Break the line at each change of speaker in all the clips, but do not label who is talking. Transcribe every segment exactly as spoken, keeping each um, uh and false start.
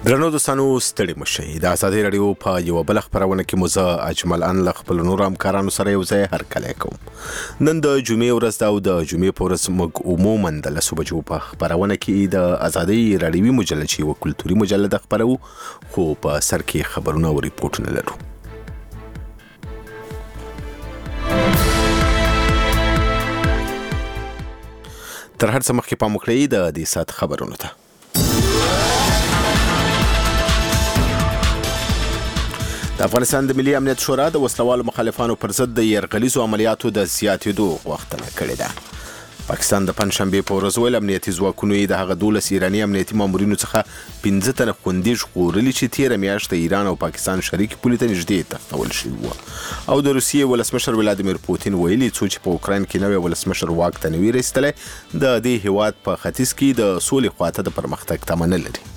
درنو دوستانو ستړي مشئ د ازادي رادیو په یو بل خبرونه کې مزه اجمل ان خپل نور همکارانو سره یو ځای هر کله کوم نن د جمعې ورځ دا او د جمعې په ورځ موږ عموما د لسو بجو په خبرونه کې د ازادي رادیوي مجله چې یو کلتوري مجله د خبرو خو په سر کې خبرونه او ریپورتونه لرو. تر هر څه مخکې پام وکړئ د دې سات خبرونو ته. د افغانستان د ملي امنیت شورا د وسلوالو مخالفانو پر ضد د یرغلیزو عملیاتو د زیاتېدو غوښتنه کړې ده. پاکستان د پنځشنبې په ورځ ویل امنیتي ځواکونو یې د هغه دولس ایراني امنیتي مامورینو څخه پنځه تنه خوندي ژغورلي چې تېره میاشت د ایران او پاکستان شریک پولې ته نږدې تښتول شوي وو. او د روسیې ولسمشر ولادیمیر پوتین ویلي څو چې په اوکراین کې نوی ولسمشر واک ته نوي رسېدلی د دې هیواد په ختیځ کې د سولې خواته د پرمختګ تمه نه لري.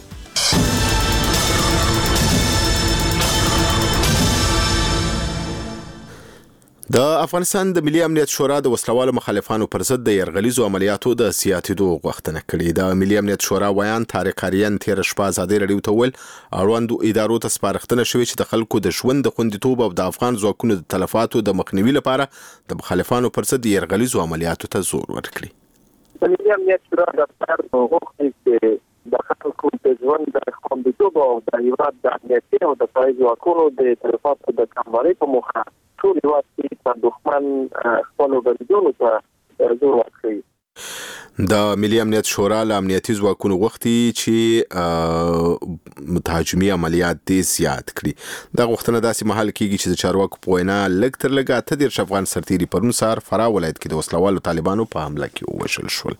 د افغانستان د ملي امنیت شورا د وسلوالو مخالفانو پر ضد د یرغلیزو عملیاتو د زیاتېدو غوښتنه کړې. د ملي امنیت شورا ویان طارق آریان تېره شپه ازادي رادیو ته وویل اړوندو ادارو ته سپارښتنه شوې چې د خلکو د ژوند د خوندیتوب او د افغان ځواکونو د تلفاتو د مخنیوي لپاره د مخالفانو پر ضد یرغلیزو عملیاتو ته زور ورکړي.
د ملي امنیت شورا دفتر غوښتي چې د خلکو د ژوند د خوندیتوب او د هیواد د امنیتي او د فایز ځواکونو د تلفاتو د کموالي په موخه ټول هیواد کې په دښمن خپلو بریدونو ته زور ورکوي.
د ملي امنیت شورا له امنیتي ځواکونو غوښتي چې متهاجمي عملیات دې زیات کړي. دا غوښتنه داسې مهال کېږي چې د چارواکو په وینا لږ تر لږه اته دېرش افغان سرتیري پرون سهار فراه ولایت کې د وسلوالو طالبانو په حمله کې ووژل شول.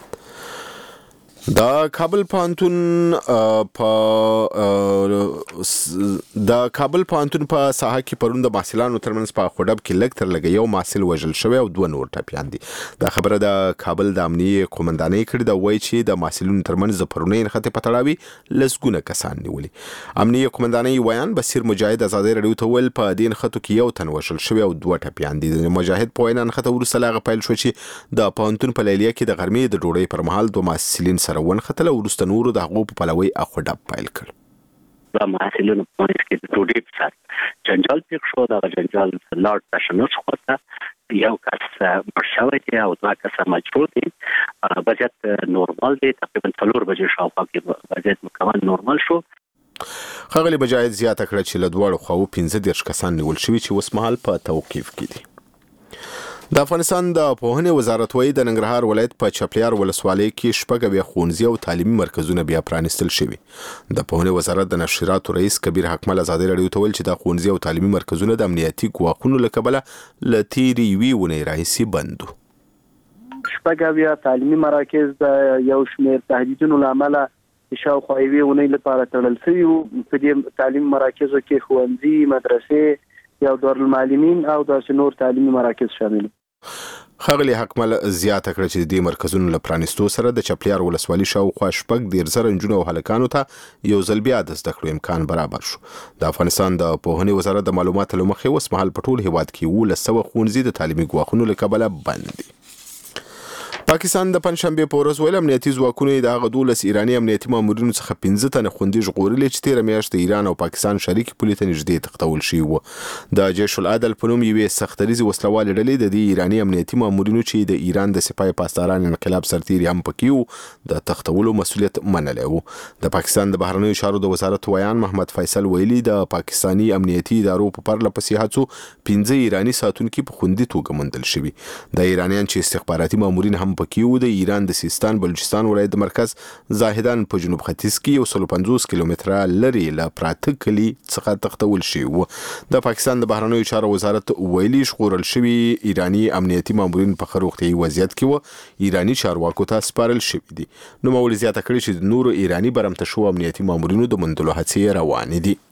د کابل پوهنتون په د کابل پوهنتون په ساحه کې پرون د محصلانو ترمنځ په خوډب کې لږ تر لږه یو محصل وژل شوی او دوه نور ټپیان دي. دا خبره د کابل د امنیه قومندانۍ کړې ده. وایي چې د محصلینو ترمنځ د پرونۍ نښتې په تړاو لسګونه کسان نیولي. امنیه قومندانۍ ویان بصیر مجاهد ازادي رادیو ته ویل په دې نښتو کې یو تن وژل شوی او دوه ټپیان دي. د مجاهد په وینا نښته وروسته له هغه پیل شو چې د پوهنتون په لیلیه کې د غرمې د ډوډۍ پر مهال دوه محصلین روان خطله ورسته نورو د هغو په پلوي اخوډب پیل کړ.
د محصلینو په منځ کې د ډوډۍ په سر جنجال پیښ شو. دا جنجال لاړ تشنج خواته یو کس مړ شوی دی او دوه کسه مجروح دي. وضعیت نورمال دی. تقریبا څلور بجې شاوخوا کې وضعیت مکمل نورمال شو.
ښاغلي مجاهد زیاته کړه چې له دواړو خواوو پنځه دېرش کسان نیول شوي چې اوس مهال په توقیف کې دي. د افغانستان د پوهنې وزارت وایي د ننګرهار ولایت په چپلیار ولسوالۍ کې شپږ اویا ښوونځي او تعلیمي مرکزونه بیا پرانیستل شوي. د پوهنې وزارت د نشراتو رئیس کبیر حکمل ازادي رادیو ته ویل چې د ښوونځي او تعلیمي مرکزونه د امنیتي ګواښونو له کبله له تېرې یوې اونۍ راهیسې بند وو.
شپږ اویا تعلیمي مراکز د یو شمېر تهدیدونو له امله شاوخوا یوې اونۍ لپاره تړل شوي وو. په دې تعلیمي مراکزو کې ښوونځي، مدرسې، یو دارالمعلمین او داسې نور تعلیمي مراکز شامل.
ښاغلي حکمل زیاته کړه چې د دې مرکزونو له پرانیستو سره د چپلیار ولسوالۍ شاوخوا شپږ دېرش زره نجونو او هلکانو ته یو ځل بیا د زده کړو امکان برابر شو. د افغانستان د پوهنې وزارت د معلوماتو له مخې اوس مهال په ټول هیواد کې اوولس سوه ښوونځي د تعلیمي ګواښونو له کبله بند دي. پاکستان د پنځشنبې په ورځ ویل امنیتي ځواکونو یې د هغه دولس ایراني امنیتي مامورینو څخه پنځه تنه خوندي ژغورلي چې تېره میاشت د ایران او پاکستان شریکې پولې ته نږدې تښتول شوي وو. د جیش العدل په نوم یوې سختدریزې وسلوالې ډلې د دې ایراني امنیتي مامورینو چې د ایران د سپاه پاسداران انقلاب سرتیري هم پکې وو د تښتولو مسؤلیت منلی وو. د پاکستان د بهرنیو چارو د وزارت ویان محمد فیصل ویلي د پاکستاني امنیتي ادارو په پرله پسې هڅو پنځه ایراني ساتونکي په خوندي توګه موندل شوي. د ایرانیان چې استخباراتي مامورین هم پکې وو د ایران د سیستان بلوچستان ولایت د مرکز زاهدان په جنوب ختیځ کې یو سل پنځوس کیلومتره لرې له پراته کلي څخه تښتول شوي وو. د پاکستان د بهرنیو چارو وزارت ویلي ژغورل شوي ایراني امنیتي مامورین په ښه روغتیایي وضعیت کې وو. ایراني چارواکو ته سپارل شوي دي. نوموړي زیاته کړې چې د نورو ایراني برمته شوو امنیتي مامورینو د موندلو هڅې روانې دي.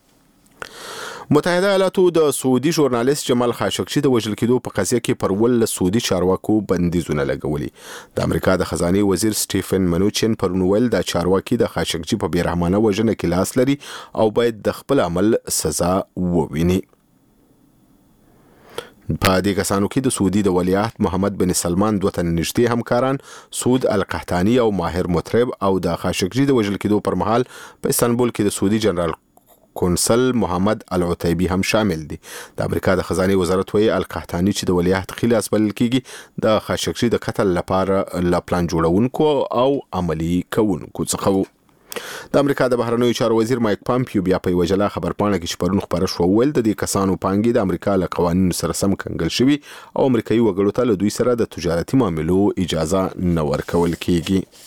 متحده ایالاتو د سعودي ژورنالیست جمال خاشقجي د وژل کېدو په قضیه کې پر ولس سعودي چارواکو بندیزونه لګولي. د امریکا د خزانې وزیر سټیفن منوچن پرون ویل دا چارواکي د خاشقجي په بیرحمانه وژنه کې لاس لري او باید د خپل عمل سزا وویني. په دې کسانو کې د سعودي د ولیعهد محمد بن سلمان دوه تن نږدې همکاران سعود القحطاني او ماهر مطرب او د خاشقجي د وژل کېدو پر مهال په استانبول کې د سعودي جنرال کونسل محمد العتیبي هم شامل دي. د امریکا د خزانه وزارت وایي القحطاني چې د ولیعهد خلاص بلل کېږي د خاشقجي د قتل لپاره لا پلان جوړونکو او عملی کوونکو څخه وو. د امریکا د بهرنیو چارو وزیر مایک پامپیو بیا په وجلا خبرپاڼه کې چې پرون خبره شو ویل د دې کسانو پانګې د امریکا له قوانینو سره سم کنګل شوی او امریکایي وګړو ته له دوی سره د تجارتي معاملو اجازه نه ورکول کیږي.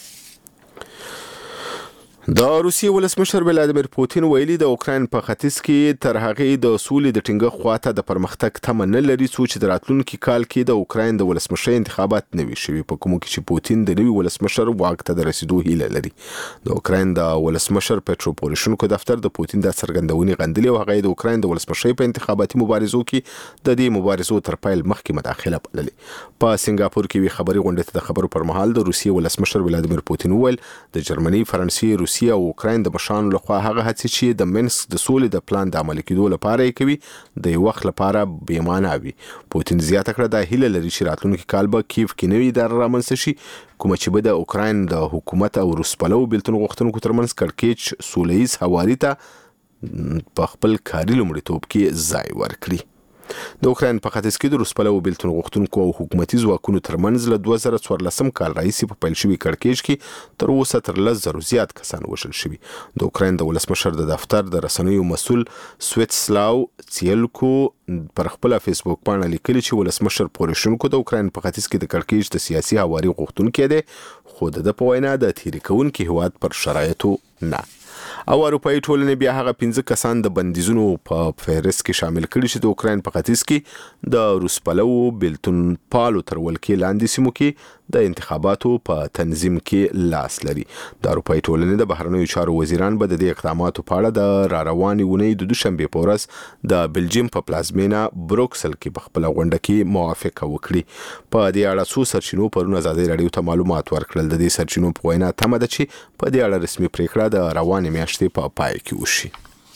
د روسیې ولسمشر ولادیمیر پوتین ویلي د اوکراین په ختیځ کې تر هغې د سولې د ټینګښت خواته د پرمختګ تمه نه لري څو چې د راتلونکي کال کې د اوکراین د ولسمشر انتخابات نه وي شوي په کومو کې چې پوتین د نوي ولسمشر واک ته د رسیدو هیله لري. د اوکراین د ولسمشر پټرو پوروشنکو دفتر د پوتین د څرګندونې غندلې او هغه د اوکراین د ولسمشر په انتخاباتي مبارزو کې د دې مبارزو تر پیل مخکې مداخله بللې. په سنگاپور کې وی خبري غونډه ته د خبرو پر مهال د روسیې ولسمشر ولادیمیر پوتین وویل د جرمني، فرانسې، روسیې او اوکراین د مشرانو لخوا هغه هڅې چې د منسک د سولې د پلان د عملي کېدو لپاره یې کوي د یو وخت لپاره بې معنا وي. پوتین زیاته کړه د هیله لري چې راتلونکي کال به کیف کې نوې اداره رامنځته شي کومه چې به د اوکراین د حکومت او روس پلوو بیلتون غوښتونکو ترمنځ کړکېچ سولهییز هواري ته په خپل کاري لومړیتوب کې ځای ورکړي. د اوکراین په ختیځ کې د روس پلوو بیلتون غوښتونکو او حکومتي ځواکونو ترمنځ له دوه زره څوارلسم کال راهیسې په پیل شوي کړکېچ کې تر اوسه تر لس زرو زیات کسان وژل شوي. د اوکراین د ولسمشر د دفتر د رسنیو مسؤل سویتسلاو څیلکو پر خپل فیسبوک باندې لیکلي چې ولسمشر پوروشنکو د اوکراین په ختیځ کې د کړکېچ د سیاسي هواري غوښتونکی دی خو د په وینا د تیری کوونکي هیواد پر شرایطو نه. او اروپایي ټولنې بیا هغه پنځه کسان د بندیزونو په فهرست کې شامل کړي چې د اوکراین په ختیځ کې د روس پلوو بیلتون پالو تر ولکې لاندې سیمو کې د انتخاباتو په تنظیم کې لاس لري. د اروپایي ټولنې د بهرنیو چارو وزیران به د دې اقداماتو په اړه د را روانې اونۍ د دوشنبې په ورځ د بلجیم په پلازمینه بروکسل کې په خپله غونډه کې موافقه وکړي. په دې اړه څو سرچینو پرون ازادي راډیو ته معلومات ورکړل. د دې سرچینو په وینا تمه ده چې په دې اړه رسمي پریکړه د روانې میاشتې په پای کې وشي.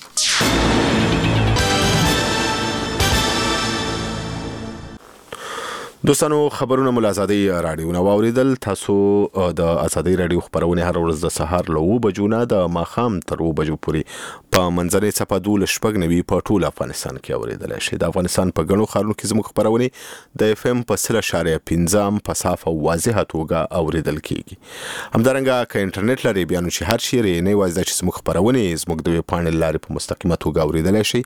دوستانو خبرونه مو ازادي راډیو نو اوریدل. تاسو د ازادي راډیو خبرونه هر ورځ د سهار له نو بجو نه د ماخام تر نو بجو پورې په منځنۍ صفه دول شپږ نوي په ټول افغانستان کې اوریدل شي. د افغانستان په غنو خارونو کې زموږ خبرونه د اف ام په سل اشاریه پنځم په صافه واضحه توګه اوریدل کیږي. همدارنګه ک انټرنیټ لري بیا نو چې هر شي لري نه وایي چې زموږ خبرونه زموږ د پاڼې لارې په مستقیمه توګه اوریدل شي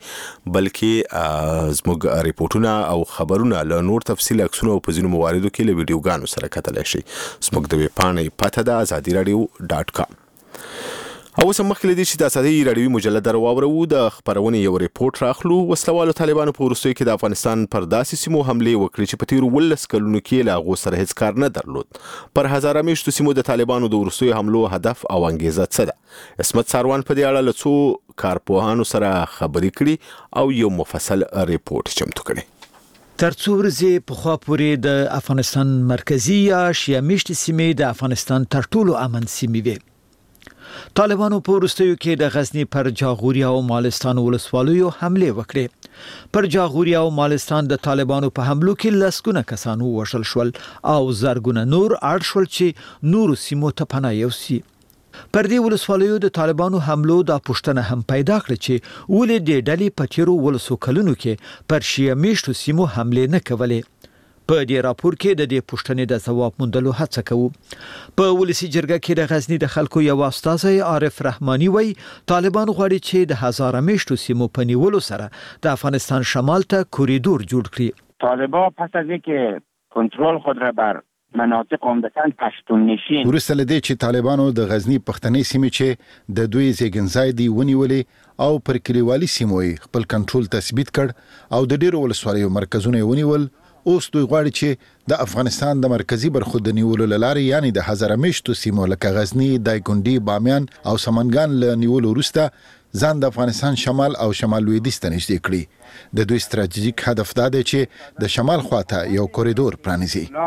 بلکې زموږ ریپورتونه او خبرونه له نور تفصیل او په ځینو مواردو کې له ویډیوګانو سره کتلای شي. زموږ د ویب پاڼې پته ده ازادي راډیو ډاټ کام. او سم مخکې دي چې د ازادي راډیوي مجله درواورو د خبرونه یو ریپورت راخلو. وسلوالو طالبانو په وروستیو کې د افغانستان پر داسې سیمو حمله وکړي چې په تیرو ولس کلونو کې لا غو سره هیڅ کار نه درلود. پر هزاره میشتو سیمو د طالبانو د وروستیو حملو هدف او انګیزه څه ده؟ اسمت ساروان په دې اړه له څو کارپوهانو سره خبرې کړي او یو مفصل ریپورت چمتو کړي.
تر څو ورځې په خوا پورې د افغانستان مرکزی یا شیا میشت سیمې د افغانستان تر ټولو امن سیمې وي. طالبانو په وروستیو کې د غزنی پر جاغوریا او مالستان ولسوالیو حمله وکړې. پر جاغوریا او مالستان د طالبانو په حملو کې لسګونه کسان وژل شول او زرګونه نور اړ شول چې نور سیمو ته پناه یوسي. پر دې ولسوالیو د طالبانو حملو د پښتنه هم پیدا کړ چې ولې د ډلې په تیرو ولسو کلونو کې پر شیا میشتو سیمو حمله نه کولې. په دې راپور کې د دې پښتنې د ځواب موندلو هڅه کوو. په ولسی جرګه کې د غزنی د خلکو یو استاد عارف رحماني وای طالبان غواړي چې د هزار میشتو سیمو په نیولو سره د افغانستان شمال ته کوریدور جوړ کړي.
طالبان پس از اینکه کنترل خود را بر مناطق عمدتاً پشتون نشین
ورسته لدی چې طالبانو د غزنی پښتنې سیمې چې د دوی زیګنځای دی ونیولې او پر کلیوالي سیمو خپل کنټرول تثبیت کړ او د ډیرو ولسوالیو مرکزونه ونیول. اوس دوی غواړي چې د افغانستان د مرکزی برخو د نیولو لارې یعنی د هزاره میشتو سیمو لکه غزنی، دایکنډي، بامیان او سمنګان له نیولو وروسته ځان د افغانستان شمال او شمال لویدیځ ته نږدې کړي. د دوی ستراتیژیک هدف دا دی چې د شمال خواته یو کوریدور پرانیزي.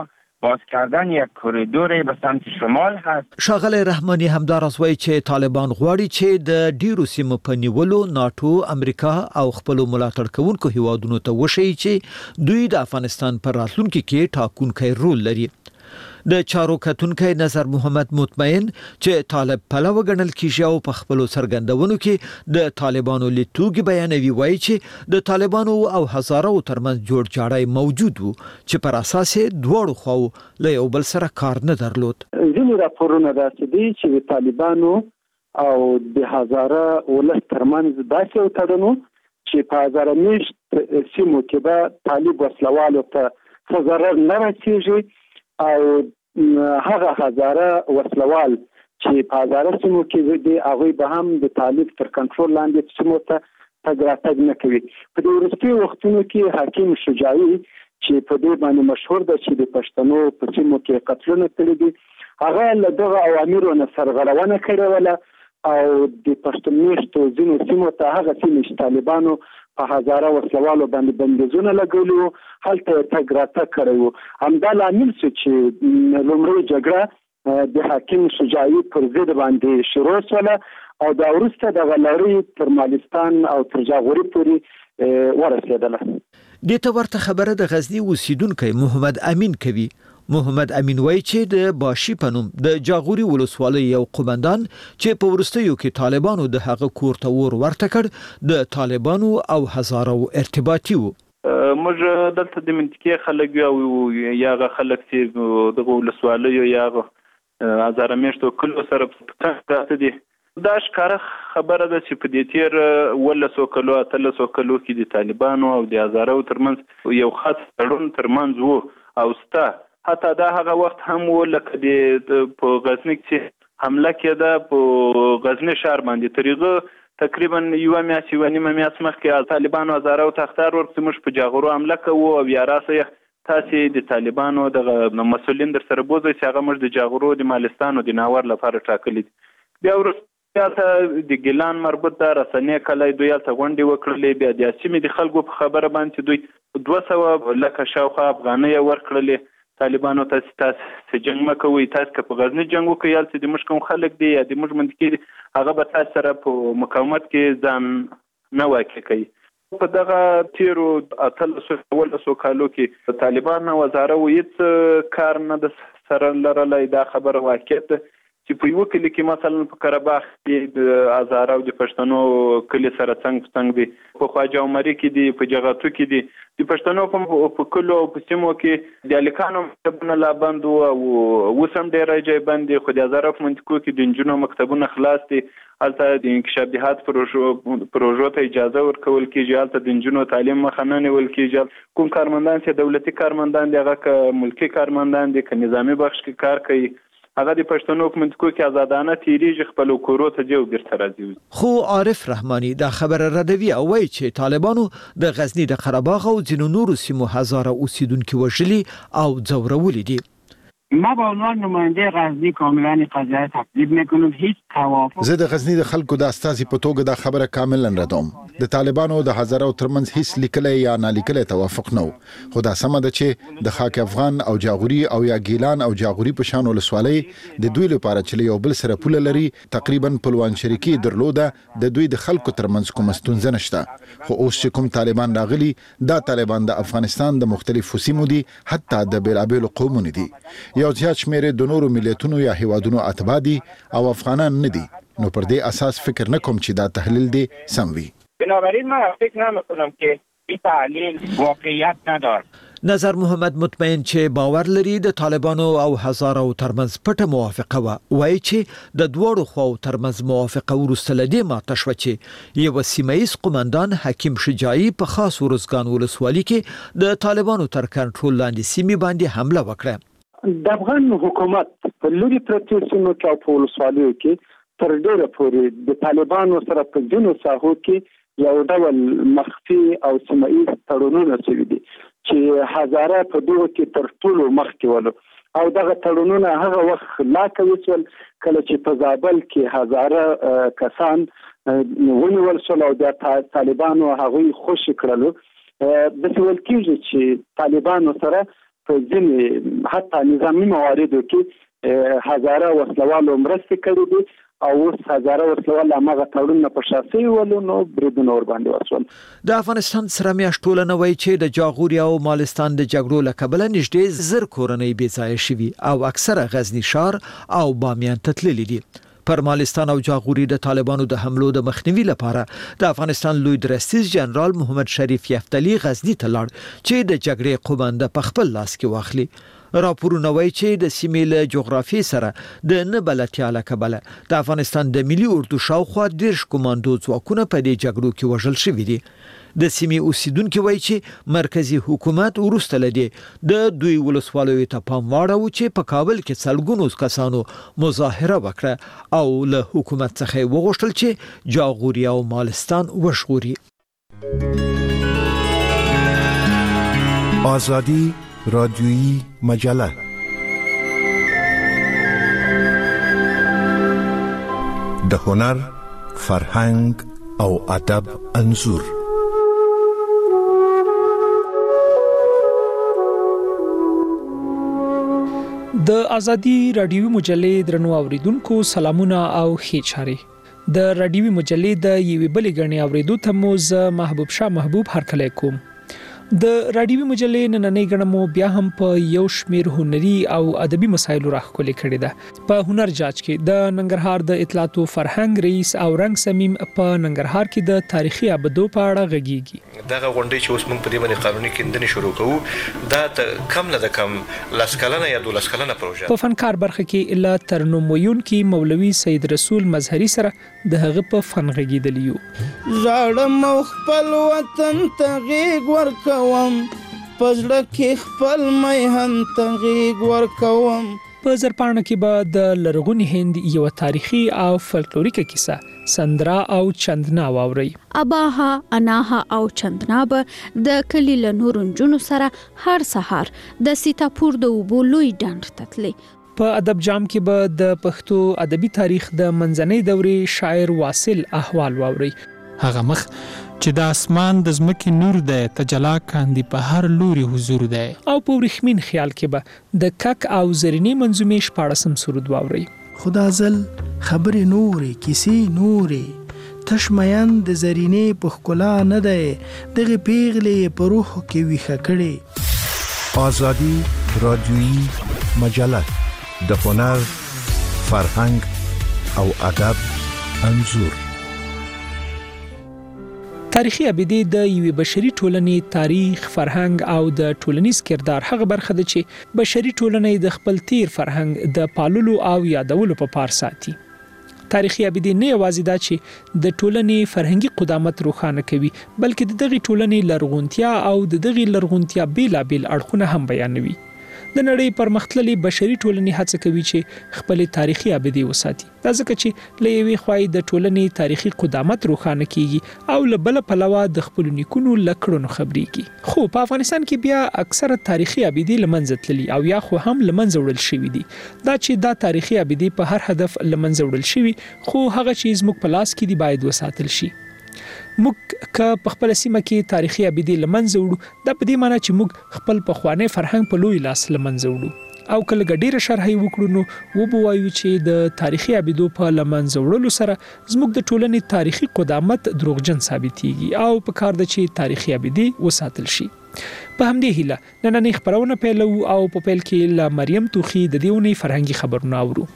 باز کردن یک کوریدور به سمت شمال هست.
شاغلی رحمانی همدارس وایي چې طالبان غواړي چې د ډیرو سیمو په نیولو ناتو، امریکا او خپل ملاتړ کوونکو هیوادونو ته وشي چې دوی د افغانستان پر راتلونکي کې ټاکونکی رول لري. د چارو کتونکي نظر محمد مطمئن چې طالب پلوه ګڼل کیږي او په خپل سرګندونو کې د طالبانو لیدلوري بیانوي، وایي چې د طالبانو او هزارو ترمنځ جوړ جاړی موجود وو چې پر اساس دوړو خو له یو بل سره کار نه درلود.
ځینې راپورونه داسې دي چې د طالبانو او د هزاره ولس ترمنځ داسې یو تړون چې په هزاره میشت سیمو کې به طالب وسلوالو ته څه ضرر نه رسیږي او هغه هزاره وسلوال چې په هزاره سیمو کې دي هغه به هم د طالب تر کنټرول لاندې سیمو ته تګ راتګ نه کوي. په دې وروستي وختونو کې حکیم شجاعي چې په دې باندې مشهور دی چې د پښتنو په سیمو کې قتلونه کړي دي، هغه له دغه اوامرو نه سرغړونه کړې وله او د پښتون میشتو ځینو سیمو ته هغه سیمې چې طالبانو په هزاره وسلوالو باندې بندیزونه لګولي، هلته تګ راتګ کړی وو. همدا لامل شو چې لومړی جګړه د حکیم شجاعي پر ضد باندې شروع شوه او دا وروسته د غلړی تر مالستان او تر جاغوري پورې ورسېدله.
دې ته ورته خبره د غزنی اوسیدونکو محمد امین کوي. محمد امین وایي چې د باشي پنوم د جاغوري ولسوالۍ یو قومندان چې په ورستیو کې طالبانو د هغه کور ته ور ورته کړ د طالبانو او هزارو ارتباطي وو.
موږ دلته د منطقې خلک او یاغه خلک چې د ولسوالۍ یاغه هزاره میشتو کلو سره پټه دي. دا ښکاره خبره ده چې په دې تیر ولسو کلو اتلسو کلو کې د طالبانو او د هزارو ترمنځ یو خاص تړون ترمنځ وو او ستا حتی دا هغه وخت هم و لکه د په غزنی کې حمله کېده په غزنی شهر باندې طریقه تقریبا یو میاشت یو نیمه میاشت مخکې طالبانو هزاره او تختار ورته موږ په جاغورو حمله کوو او یا راسه تاسې د طالبانو د مسولین در سره بوزي چې هغه موږ د جاغورو د مالستان او د ناور لپاره ټاکلي. بیا ورسته د ګیلان مربوط د رسنۍ کله دوی ته غونډې وکړلې، بیا د سیمې د خلکو په خبره باندې دوی دوه سوه لکه شاوخوا افغانۍ ورکړلې طالبانو ته تاسو جنگ مکوئ، تاسو که په غزنی جنگ وکړئ یا چې د موږ کوم خلک دی یا د موږ منطقې هغه به تاسو سره په مقاومت کې ځان نه واقع کوي. په دغه تیرو اتلسو ولسو کالو کې طالبان او وزاره هیڅ کار نه د سره لرلی. دا خبره واقعیت ده چې په یو کلی کې مثلا په قرهباغ کې د هزاره او د پښتنو کلی سره څنګ څنګ دي، په خواجه عمري کې دي، په جغتو کې دي، د پښتنو په کلو او په سیمو کې د الکانو مکتبونه لا بند او اوس هم ډېر ځای بند دي، خو د هزاره په منطقو کې د نجونو مکتبونه خلاص دي. هلته د انکشاف دهات پروژو ته اجازه ورکول کېږي، هلته د نجونو تعلیم مخه نه نیول کېږي. کوم کارمندان چې دولتي کارمندان دي هغه که ملکي کارمندان دي که نظامي بخش کې کار کوي هغه د پښتنو په منطقو کې آزادانه تیریږي، خپل کورو ته جو بیرته راځي.
خو عارف رحمانی دا خبره ردوي او وایي چې طالبانو د غزنی د قرهباغ او ځینو نورو سیمو هزاره اوسیدونکو وژلي او ځورولي دي.
ما به عنوان نماینده غزنی کاملا قضیه تکذیب میکنم. هیچ توافق
زه د غزنی د خلکو د استازي په توګه دا خبره کاملا ردوم. د طالبانو د هزاره ترمنځ هیڅ لیکلي یا نالیکلي توافق نه و، خو دا سمه ده چې د خاک افغان او جاغوري او یا ګیلان او جاغوري په شان ولسوالۍ د دوی لپاره چې یو بل سره پوله لري تقریبا پلوان شریکي درلوده، د دوی د خلکو ترمنځ کوم ستونزه نشته. خو اوس چې کوم طالبان راغلي دا طالبان د افغانستان د مختلفو سیمو دي، حتی د بیلابیلو قومونو دي. یو زیات شمېر د نورو ملتونو یا هیوادونو اتباع دي او افغانان نه دي، نو پر دې اساس فکر نه کوم چې دا تحلیل دی سم وي.
بنابراین من فکر نمی‌کنم که این تحلیل واقعیت نداره.
نظر محمد مطمئن چې باور لري د طالبانو او هزارو ترمنځ پټه موافقه و، وایي چې د دوړو خواو ترمنځ موافقه ورسته لدی ماته شو چې یو سیمایي قومندان حکیم شجاعي په خاص ورزګان ولسوالۍ کې د طالبانو تر کنټرول لاندې سیمې باندې حمله وکړه.
د افغان حکومت په لوري پرتو سیمو کې په ولسوالیو کې تر ډیره پورې د طالبانو سره په ځینو ساحو کې یو ډول مخفي او سیمایي تړونونه شوي دي چې هزاره په دغه کې تر ټولو مخکې ولو او دغه تړونونه هغه وخت لا کوي چې کله چې په زابل کې هزاره کسان ونیول شول او د طالبانو هغوی خوشي کړلو. د څه ویل کېږي چې طالبانو سره
په ځینې حتی نظامي مواردو کې هزاره وسلوالو مرستې کړې دي او اوس هزاره وسلوال هغه تړون په شاسي ولو نو بریدونه ور باندې وسول.
د افغانستان سره میاشت ټولنه وایي چې د جاغوري او مالستان د جګړو له کبله نږدې زر کورنۍ بې ځایه شوي او اکثره غزنی ښار او بامیان ته تللي دي. پر مالستان او جاغوري د طالبانو د حملو د مخنیوي لپاره د افغانستان لوی درستیز جنرال محمد شریف یفتلی غزنی ته لاړ چې د جګړې قوبنده په خپل لاس کې واخلي. راپورونه وایي چې د سیمې له جغرافي سره د نه بلدتیا له کبله د افغانستان د ملي اردو شاوخوا دېرش کمانډو ځواکونه په دې جګړو کې وژل شوي دي. د سیمې اوسیدونکو وایي چې مرکزی حکومت وروسته لدی د دوی ولسوالیو ته پام واړو چې په کابل کې څلګونو کسانو مظاهره وکړه او له حکومت څخه وغوښتل چې جاغوري او مالستان وژغوري.
آزادی رادیویی مجله د هنر، فرهنګ او ادب انځور.
د ازادي رادیوي مجلې درنو اوریدونکو سلامونه او ښې چارې. د رادیوي مجلې د یوې بلې غړنې اوریدو ته مو زه محبوب شاه محبوب هرکلی کوم. د رادیوي مجلې نننۍ غړنه مو بیا هم په یو شمیر هنري او ادبي مسایلو راخولې کړې ده. په هنر جاج کې د ننګرهار د اطلاعات او فرهنګ رئیس او رنګ سمیم په ننګرهار کې د تاریخي ابدو په اړه غږیږي.
دغه غونډې چې اوس موږ په دې باندې قانوني کیندنې شروع کوو دا کم نه د کم لاس کلنه یا دولس کلنه پروژه.
په فنکار برخه کې الا ترنم ویونکي مولوي سید رسول مظهری سره د هغه په فن غږیدلی یو.
زړه مو خپل وطن ته غېږ ورکوم پزړه کې خپل میهن ته غېږ ورکوم.
په زرپاڼه کې به د لرغوني هند یو تاریخي او فلکلوریکه کیسه سندرا او چندنا واوري.
اباها اناها او چندنا به د کلی له نورو نجونو سره هر سهار د سیتاپور د اوبو لوی ډنډ ته تللي.
په ادب جام کې به د پښتو ادبي تاریخ د منځنۍ دورې شاعر واصل احوال واوري.
هغه مخ چې د اسمان د زمکې نور دی تجلا کاندي په هر لوري حضور دی.
او په ورخمین خیال کې به د کک او زرینی منظومې شپاړسم سرود واوري.
خدا زل خبرې نورې کیسې نورې تشمیان د زرینې په ښکلا نه دی دغه پیغلې په روح کې ویښه کړې.
آزادی رادیویی مجله د هنر، فرهنګ او ادب انځور.
تاریخي ابدي د یوې بشري ټولنې تاریخ، فرهنګ او د ټولنیز کردار هغه برخه ده چې بشري ټولنې د خپل تیر فرهنګ د پاللو او یادولو په پار ساتي. تاریخي ابدي نه یوازې دا چې د ټولنې فرهنګي قدامت روښانه کوي بلکې د دغه ټولنې لرغونتیا او د دغه لرغونتیا بیلابیل اړخونه هم بیانوي. د نړۍ پرمختللي بشري ټولنې هڅه کوي چې خپل تاریخي ابدي وساتي. دا ځکه چې له یوې خوا د ټولنې تاریخي قدامت روښانه کیږي او له بل پلوه د خپل نیکونو لکړو خبريږي. خو په افغانستان کې بیا اکثره تاریخي ابدي لمنځه تللي او یا خو هم لمنځه وړل شوی دي. دا چې دا تاریخي ابدي په هر هدف لمنځه وړل شوی خو هغه چیز موږ په لاس کې دی باید وساتل شي. موږ که په خپل سیمه کې تاریخي ابدي لمنځه وړو دا په دې معنی چې موږ خپل پخوانی فرهنګ په لوی لاس لمنځه وړو او کله ګډیره شرحي وکړو نو و به وایو چې د تاریخي ابدو په لمنځه وړلو سره زموږ د ټولنې تاریخي قدامت دروغجن ثابتېږي او په کار ده چې تاریخي ابدي وساتل شي. په همدې هیله نننۍ خبرونه پیلو او په پیل کې له مریم توخی د دې ونې فرهنګي خبرونه اورو.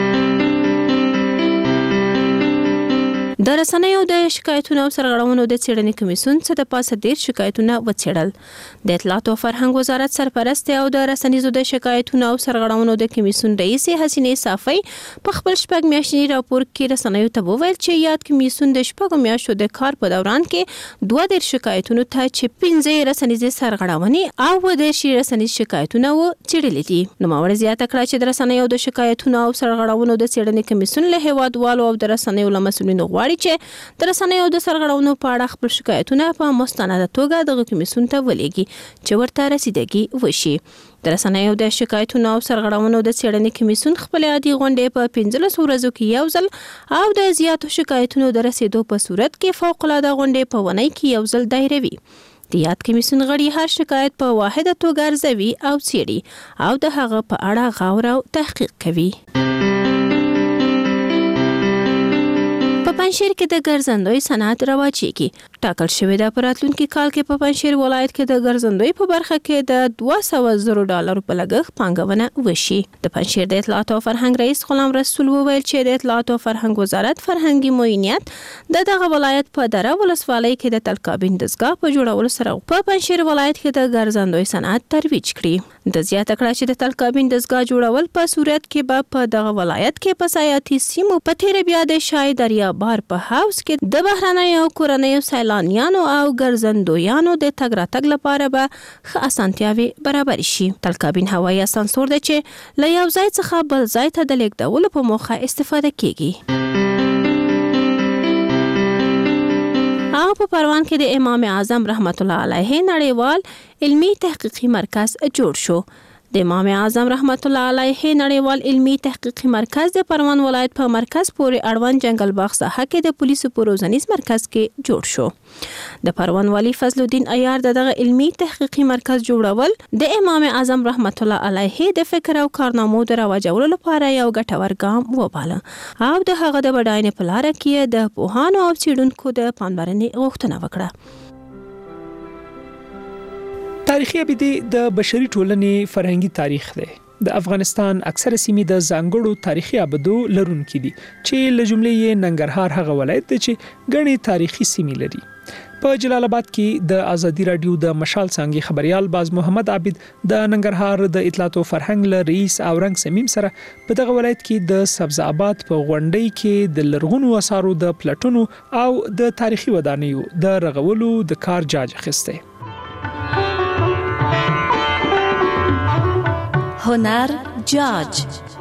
د رسنیو د شکایتونو او سرغړونو د څېړنې کمیسیون څخه د پاسه ډیر شکایتونه وڅېړل. د اطلاعات او فرهنګ وزارت سرپرست او د رسنیزو د شکایتونو او سرغړونو د کمیسیون رئیس حسینې صافی په خپل شپږ میاشتني راپور کې رسنیو ته وویل چې یاد کمیسیون د شپږ میاشتو د کار په دوران کې دوه ډیر شکایتونو ته چې پنځه رسنیزي سرغړونې او د شي رسنیز شکایتونه و څېړلې دي. نو ماوړ زیاته کړه چې د رسنیو د شکایتونو او سرغړونو د څېړنې کمیسیون له هیوادوالو او د رسنیو له مسؤلینو غواړي چې د رسنیو د سرغړونو په اړه خپل شکایتونه په مستنده توګه د کمیسیون ته ولېږي چې ورته رسیدګي وشي. د رسنیو د شکایتونو او سرغړونو د څېړنې کمیسیون خپل عادي غونډې په پنځلس ورځو کې یو ځل او د زیاتو شکایتونو د رسیدو په صورت کې فوق العاده غونډې په ونې کې یو ځل دایروي. د یاد کمیسیون غړي هر شکایت په واحده توګه ارزوي او څېړي او د هغه په اړه غور او تحقیق کوي. په پنځشیر کې د ګرځندوی صنعت رواجېږي. ټاکل شوې ده په راتلونکي کال کې په پنځشیر ولایت کې د ګرځندوی په برخه کې د دوه سوه زرو ډالرو په لګښت پانګونه وشي. د پنځشیر د اطلاعات او فرهنګ رئیس غلام رسول وویل چې د اطلاعات او فرهنګ وزارت فرهنګي معاونیت د دغه ولایت په دره ولسوالۍ کې د تلکابین دستګاه په جوړولو سره په پنځشیر ولایت کې د ګرځندوی صنعت ترویج کړي. د زیاته کړه چې د تلکابین دستګاه جوړول په صورت کې به په دغه ولایت کې په سیاحتي سیمو په تیر بیا د شای دریا بار په هاوس کې د بهرنیو او کورنیو سیلانیانو او ګرځندویانو د تګ راتګ لپاره به ښه اسانتیاوې برابر شي. تلکابین هوایي اسانسور دی چې له یو ځای څخه بل ځای ته د لیږدولو په موخه استفاده کیږي. او په پروان کې د امام اعظم رحمت الله علیه نړیوال علمی تحقیقي مرکز جوړ شو. د امام اعظم رحمت الله علیه نړیوال علمی تحقیقي مرکز د پروان ولایت په مرکز پورې اړوند جنگل باغ ساحه کې د پولیسو په روزنیز مرکز کې جوړ شو. د پروان والی فضل الدین عیار دغه علمی تحقیقي مرکز جوړول د امام اعظم رحمت الله علیه د فکر او کارنامو د رواجولو لپاره یو ګټور ګام وباله او د هغه د بډاینې په لاره کې د پوهانو او څېړونکو د پاملرنې غوښتنه وکړه.
تاریخي ابدي د بشري ټولنې فرهنګي تاریخ دی. د افغانستان اکثره سیمې د ځانګړو تاریخي ابدو لرونکي دي چې له جملې یې ننګرهار هغه ولایت دی چې ګڼې تاریخي سیمې لري. په جلال آباد کې د ازادي رادیو د مشال څانګې خبريال باز محمد عابد د ننګرهار د اطلاعات او فرهنګ له رئیس او رنګ سمیم سره په دغه ولایت کې د سبز آباد په غونډۍ کې د لرغونو اثارو د پلټونو او د تاریخي ودانیو د رغولو د کار جاج اخیسته.
هنر جاج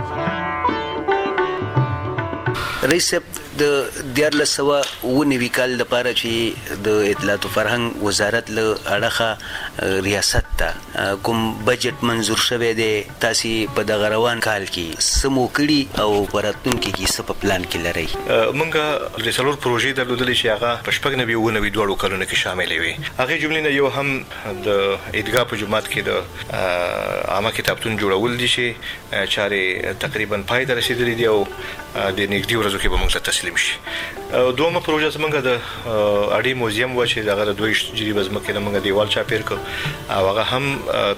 رئیس د دیارلس سوه اوه نوي کال لپاره چې د اطلاعات او فرهنګ وزارت له اړخه ریاست ته کوم بجټ منظور شوی دی تاسې په دغه روان کال کې څه مو کړي او په راتلونکي کې څه په پلان کې لرئ؟
موږ د څلور پروژې درلودلې چې هغه په شپږ نوي اوه نوي دواړو کلونو کې شاملې وي. هغې جملې نه یو هم د عیدګاه په جومات کې د عامه کتابتون جوړول دي چې چارې تقریبا پای ته رسېدلې دي او د نږدې ورځو کې به موږ ته تسلیم شي. دومره پروژه زموږ د اړې موزیم و چې دغه د دوه جریبه ځمکې نه موږ دیوال چاپیر کړ او هغه هم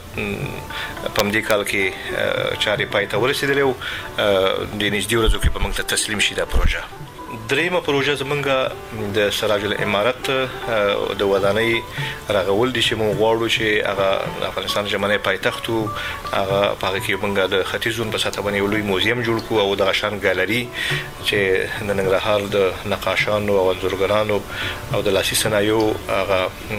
په همدې کال کې چارې پای ته ورسېدلې او د نږدې ورځو کې به موږ ته تسلیم شي دا پروژه. دریمه پروژه زمونږ د سراج الامارت د ودانۍ رغول دي چې موږ غواړو چې هغه د افغانستان ژمنی پایتخت وو. هغه په هغه کې موږ د ختیځ زون په سطح باندې یو لوی موزیم جوړ کړو او دغه شان ګالري چې د ننګرهار د نقاشانو او انځورګرانو او د لاسي صنایعو هغه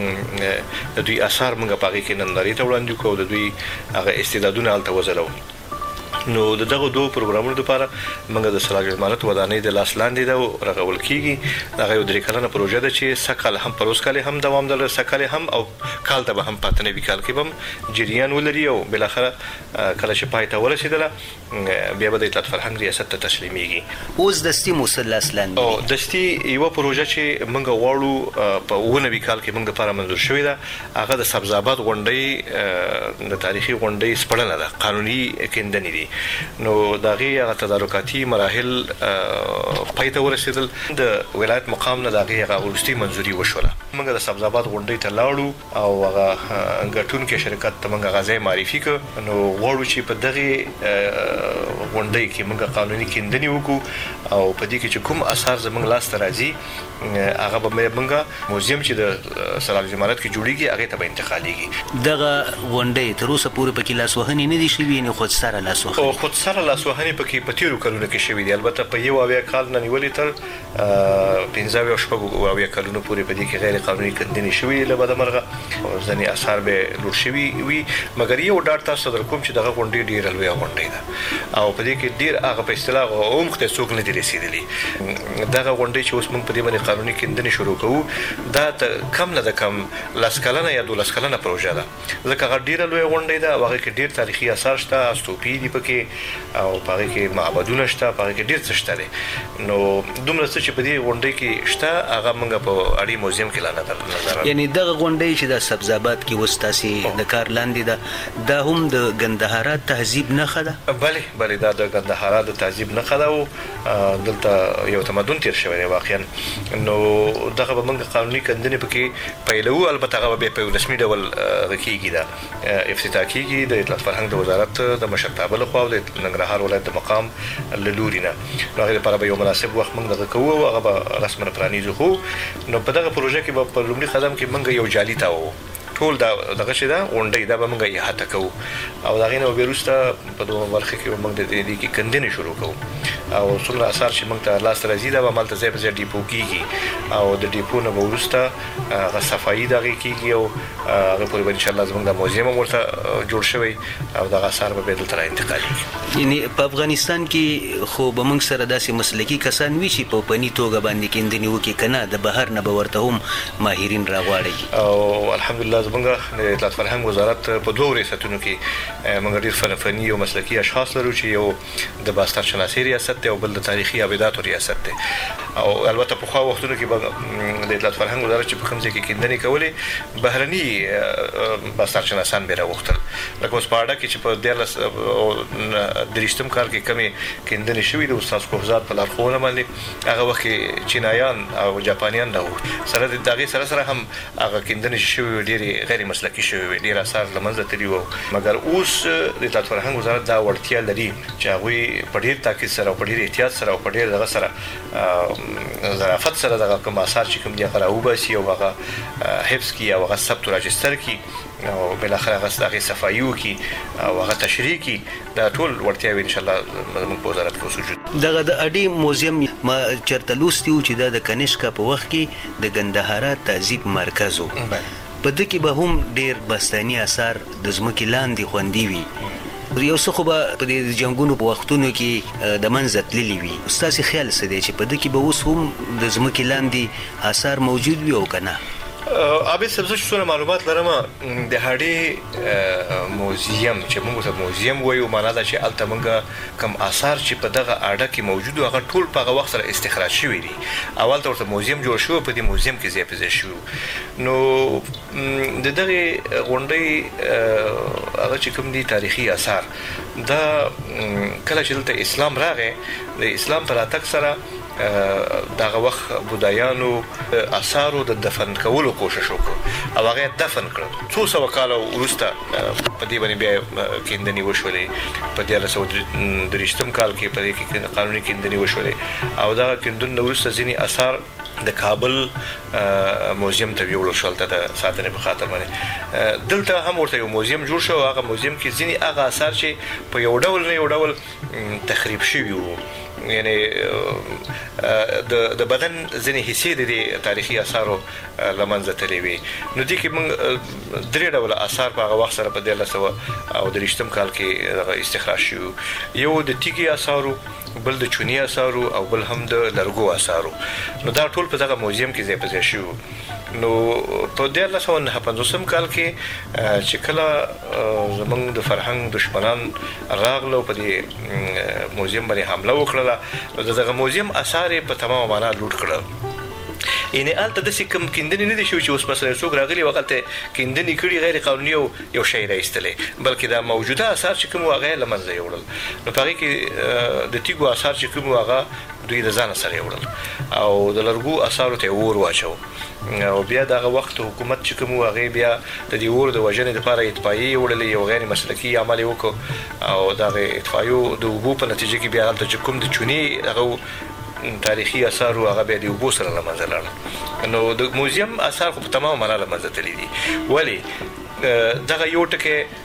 د دوی اثار موږ په هغې کې نندارې ته وړاندې کړو او د دوی هغه استعدادونه هلته وځلو. نو د دغه دوه پروګرامونو لپاره موږ د سراج الامارت ودانۍ د لاس لاندې ده رغول کیږي. هغه یو درې کلنه پروژه ده چې سکهال هم پروس کال هم دوام لري، سکهال هم او کال ته هم پاتنه وی کال کې هم جریان ولري او بل اخره کله چې پای ته ورسېدله بیا به د اطلاعات فرهنګ ریاست ته تسلیمېږي.
اوس دستي موصل لاس لاندې
او دستي یو پروژه چې موږ غواړو په اوه نوي کال کې موږ لپاره منظور شوې ده هغه د سبز آباد غونډۍ د تاریخي غونډۍ سپړنه ده، قانوني کیندنې دي. نو دغه هغه تدارکاتي مراحل پای ته ورسېدل. د ولایت مقام نه دغه هغه ورستي منځوري وشوله. موږ د سبز آباد غونډۍ ته لاړو او هغه غټونکو شرکت ته موږ غزا معرفي کړ. نو غواړو چې په دغه غونډۍ کې موږ قانوني کیندنې وکړو او په دې کې چې کوم اثار زموږ لاس ته راځي هغه به موږ موزیم چې د سراج الامارت کې جوړیږي هغه ته به انتقالېږي.
دغه غونډۍ تر اوسه پورې پکې لاسوهنې نه دي شوي، نه خود سره لاسوهنې
او خود سره لاسوهنې پکې په تیرو کلونو کې شوي دي. البته په یو اویا کال نه نیولې تر پنځه اویا شپږ اویا کلونو پورې په دې کې غیر قانوني کندنې شوي له بده مرغه ځینې اثار به لوټ شوي وي. مګر یو ډاډ تاسو در کوم چې دغه غونډۍ ډېره لویه غونډۍ ده او په دې کې ډېر هغه په اصطلاح عمق ته څوک نه دي رسېدلي. دغه غونډۍ چې اوس موږ په دې باندې قانوني کندنې شروع کوو دا کم نه ده کم لس کلنه یا دولس کلنه پروژه ده، ځکه هغه ډېره لویه غونډۍ ده او هغې کې ډېر تاریخي اثار شته، استوپي دي پکې او په هغې کې معبدونه شته، په هغې کې ډېر څه شته دی. نو دومره څه چې په دې غونډۍ کې شته هغه موږ په اړې موزیم کې نظر
یعنی دغه غونډې چې د سبزابات کې وستاسي د کار لاندې ده دا هم د ګندهارا تهذیب نه خده
بله بله دا د ګندهارا د تهذیب نه خده او دلته یو تمدن تیر شوی دی واقعا نو دغه به موږ قانوني کندنې پکې پیلو البته هغه به په رسمي ډول کېږي دا افتتاح کېږي د اطلاعات فرهنګ د وزارت د مشرتابه لخوا او د ننګرهار ولایت د مقام له لوري نه نو هغه لپاره به یو مناسب وخت موږ دغه کوو او هغه به رسماً پرانیزو خو نو په دغه پروژه کې به په لومړي قدم کې موږ یو جالي تاوو ټول دا دغه شي دا غونډې دا به موږ یې هاته کوو او دا غینه وبروسته په دوه برخه کې موږ د دې کې کندنې شروع کوو او څومره اثر چې موږ ته لاس راځي دا به مالته ځای په ځای ډیپو کېږي او د ډیپو نه وروسته هغه صفایي دغه کېږي او هغه پورې به ان شاء الله زموږ د موزیم ورته جوړ شوی او دغه اثر به دلته انتقالي
یعنی په افغانستان کې خو به موږ سره داسې مسلکي کسان وي چې په پني توګه باندې کندنې وکړي کنه د بهر نه به ورته هم ماهرین راغواړي
او الحمدلله زموږ د اطلاعات فرهنګ وزارت په دوه ریاستونو کې موږ ډېر فن فني او مسلکي اشخاص لرو چې یو د باستان شناسي ریاست دی او بل د تاریخي ابداتو ریاست دی او البته په خو وختونو کې د اطلاعات فرهنګ وزارت چې په کوم ځای کې کندنې کولې بهرني باستان شناسان به راوختل لکه اوس په اړه کې چې په دیارلس درېشتم کال کې کمی کندنې شوې د استاد کوهزاد په لارښوونه باندې هغه وخت کې چینایان او جاپانیان راوخت سره د دغه سره سره هم هغه کندنې شوې ډېری غیر مسلکي شوی ډیر اثر لمنځه تللی وو مګر اوس د اطلاعات فرهنګ وزارت دا وړتیا لري چې هغوی په ډیر تاکید سره او په ډیر احتیاط سره او په ډیر دغه سره ظرافت سره دغه کوم اثار چې کوم دی هغه راوباسي او هغه حفظ کړي او هغه ثبت او راجستر کړي او بل اخر هغه هغه صفایي وکړي او هغه تشریح کړي دا ټول وړتیاوې ان شاء الله زموږ په وزارت کې وسوجود
دغه د اډي موزیم ما چرته لوستي و چې دا د کنیشکا په وخت کې د ګندهارا تهذیب مرکز و په دې کې به هم ډېر بستاني اثار د ځمکې لاندې خوندي وي یو څه خو به په دې جنګونو په وختونو کې د منځه تللي وي ستاسې خیال څه دی چې په دې کې به اوس هم د ځمکې لاندې اثار موجود وي او که نه
عابد صاحب زه څونه معلومات لرم د هډې موزیم چې موږ ته موزیم وایو معنا دا چې هلته موږ کوم آثار چې په دغه اډه کې موجود هغه ټول په هغه وخت سره استخراج شوي دي اول ته ورته موزیم جوړ شو په دې موزیم کې ځای په ځای شو نو د دغه غونډې هغه چې کوم دي تاریخي آثار دا کله چې دلته اسلام راغی د اسلام په راتګ سره دغه وخت بودایانو آثارو د دفن کولو کوشش وکړ او هغه دفن کړ څو سو کال وروسته په دې باندې بیا کیندنې وشولې په دیارلس درېشتم کال کې په دې کې قانوني کیندنې وشولې او دا کیندنې وروسته ځینې آثار د کابل موزیم ته ویول شول ته د ساتنې په خاطر باندې دلته هم ورته یو موزیم جوړ شو هغه موزیم کې ځینې هغه آثار چې په یو ډول نه یو ډول تخریب شوي وو یعنی د د بدن ځینې حصې د تاریخي آثارو لمنځه تللي وي نو دې کې موږ درې ډوله آثار په هغه وخت سره په دیارلس سوه او درېشتم کال کې استخراج شو یو د تیږې آثارو بل د چوني آثارو او بل هم د لرګو آثارو نو دا ټول په دغه موزیم کې ځای په ځای شو نو په دیارلس سوه نهه پنځوسم کال کې چې کله زموږ د فرهنګ دشمنان راغلو په دې موزیم باندې حمله وکړله نو دغه موزیم آثار په تمامه معنا لوټ کړل یعنی الته د کوم کیندنې نه دي شو چې اوس مثلا څوک راغلي وخت کیندنې کړي غیر قانوني او یو شی راایستلې بلکې دا موجوده آثار چې کوم واغې لمنځه یوړل نو په هغه کې د تیګو آثار چې کوم واغه دوی د ځان سره یوړل او د لرګو آثارو ته ور واچو او بیا دغه وخت حکومت چې کوم واغې بیا د دې ور د وژنې لپاره اطفائیه وړلې یو غیر مسلکي عمل وکړ او دغه اطفائیه د وبو په نتیجه کې بیا د کوم د چونی هغه تاریخي آثار هغه به د وبو سره لمنځه لاړل نو د موزیم آثار خو په تمام معنا لمنځه تللي دي ولی دغه یو ټکی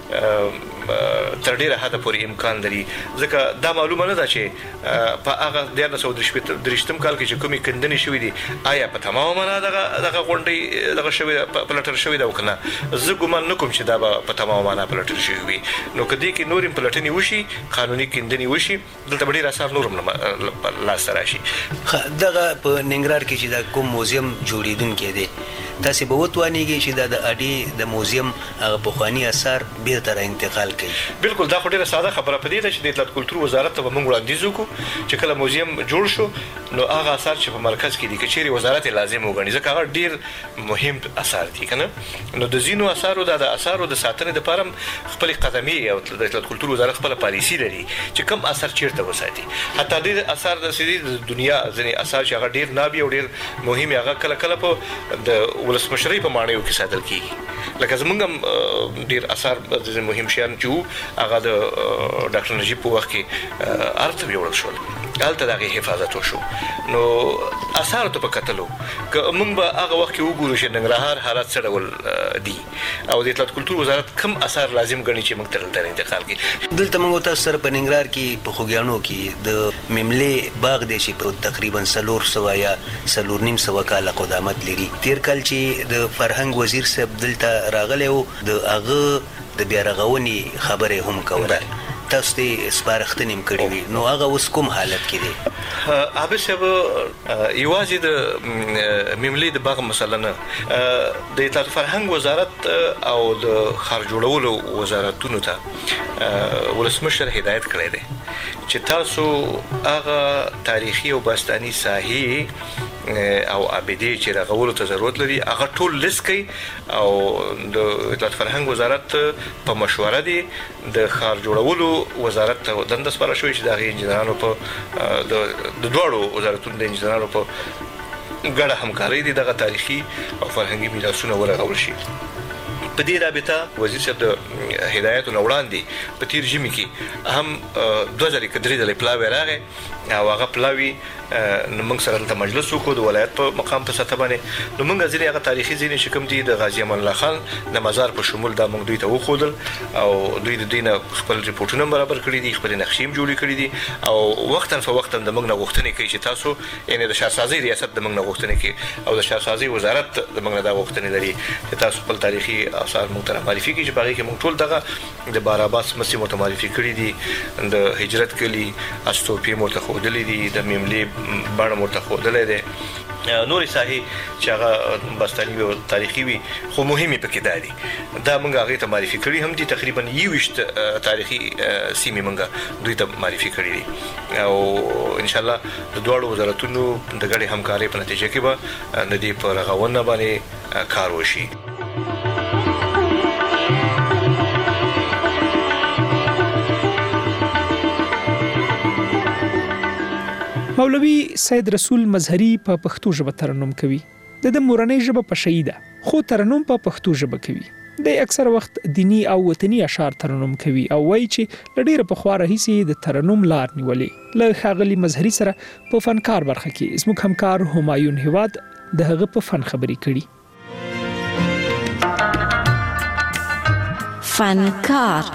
تر ډیره حده پورې امکان لري ځکه دا معلومه نه ده چې په هغه دیارلس سوه درېشتم کال کې چې کومې کندنې شوي دي آیا په تمامه معنا دغه دغه غونډې دغه شوې پلټل شوې ده او که نه زه ګمان نه کوم چې دا به په تمامه معنا پلټل شوي وي نو که دې کې نور هم پلټنې وشي قانوني کیندنې وشي دلته به ډېر اثار نور هم لاسته راشي
دغه په ننګرهار کې چې دا کوم موزیم جوړېدونکی دی تاسو به وتوانیږئ چې د اډي د موزیم هغه پخوانی اثار بیرته را انتقال کړي.
بالکل دا خو ډیره ساده خبره پدې ده چې د اطلاعات کلتور وزارت ته موږ وړاندیز وکړو چې کله موزیم جوړ شو نو هغه اثار چې په مرکز کې دي چې چیرې وزارت لازم وګڼي ځکه هغه ډیر مهم اثار دي کنه. نو د زینو اثارو د اثارو د ساتنې لپاره خپل قدمي او د اطلاعات کلتور وزارت خپل پالیسی لري چې کوم اثر چیرته وساتي. حتی د اثار د سړي د دنیا ځینې اثار چې هغه ډیر نابي او ډیر مهم هغه کله کله په د ولسمشرۍ په معنیو کې ساتل کیږي. لکه زمونږ ډیر اثار د مهم شیان چې هغه د ډاکټر نجیب په وخت کې ارته ویول شو هلته دغه حفاظت وشو. نو اثار ته په کتلو که موږ به هغه وخت کې وګورو چې ننګرهار حالات څه ډول دي او د اطلاعات کلتور وزارت کوم اثار لازم ګڼي چې موږ ته انتقال کړي.
دلته موږ تاسو سره په ننګرهار کې په خوګیانو کې د میملې باغ دی چې په تقریبا څلور سوه یا څلور نیم سوه کاله قدامت لري. تیر کال چې د فرهنګ وزیر صاحب دلته راغلی و د هغه د بیا رغونې خبرې هم کوله. تاسو ته سپارښتنې هم کړې وي نو هغه اوس کوم حالت کې دی؟
عابد صاحب یوازې د میملې د باغ مسله نه د اطلاعات فرهنګ وزارت او د ښار جوړولو وزارتونو ته ولسمشر هدایت کړی دی چې تاسو هغه تاریخي او باستاني ساحې او ابدي چې راغولو ته ضرورت لري هغه ټول لیست کوي او د اطلاعات فرهنګ وزارت په مشوره دی د ښار جوړولو وزارت ته دنده سپارل شوې چې د انجنیرانو په د دوړو وزارتونو د انجنیرانو په ګډه همکاري دي دغه تاریخي او فرهنګي میراثونه ورغول شي. په دې رابطه وزیر صاحب د هدایتونو وړاندې په تیر ژمي کې هم دوه ځلې کډري د پلاوی راغی او هغه پلاوی نو موږ سره د مجلس وکړو د ولایت په مقام په سطح باندې نو موږ ځینې هغه تاریخي ځینې چې کوم دي د غازی امان الله خان د مزار په شمول دا موږ دوی ته وښودل او دوی د دینه خپل ریپورتونه برابر کړي دي خپل نقشې جوړې کړي دي او وختاً فوقتاً د موږ نه غوښتنې کوي چې تاسو یعنی د شهرسازي ریاست د موږ نه غوښتنې کوي او د شهرسازي وزارت د موږ نه دا غوښتنې لري چې تاسو خپل تاریخي آثار موږ ته معرفي کړئ چې په هغې کې موږ ټول دغه د باراباس مسیح مو ته معرفي کړي دي د هجرت کلي استوپې مو ته ښودلې دي د میملې بڼه مو ته ښودلی دی نورې ساحې چې هغه باستاني وي او تاریخي وي خو مهمې پکې دا دي دا موږ هغې ته معرفي کړي هم دي تقریبا یوویشت تاریخي سیمې موږ دوی ته معرفي کړي دي او انشاءالله د دواړو وزارتونو د ګډې همکارۍ په نتیجه کې به د دې په رغونه باندې کار وشي.
مولوي سید رسول مظهری په پښتو ژبه ترنم کوي. د د مورنۍ ژبه په شی ده خو ترنم په پښتو ژبه کوي. د اکثر وخت دینی او وطني اشعار ترنم کوي او وایي چې لډیره په خوا راهیسي د ترنم لار نیولې. له ښاغلي مظهری سره په فنکار برخه کې زموږ همکار همایون هیواد د هغه په فن خبرې کړي.
فنکار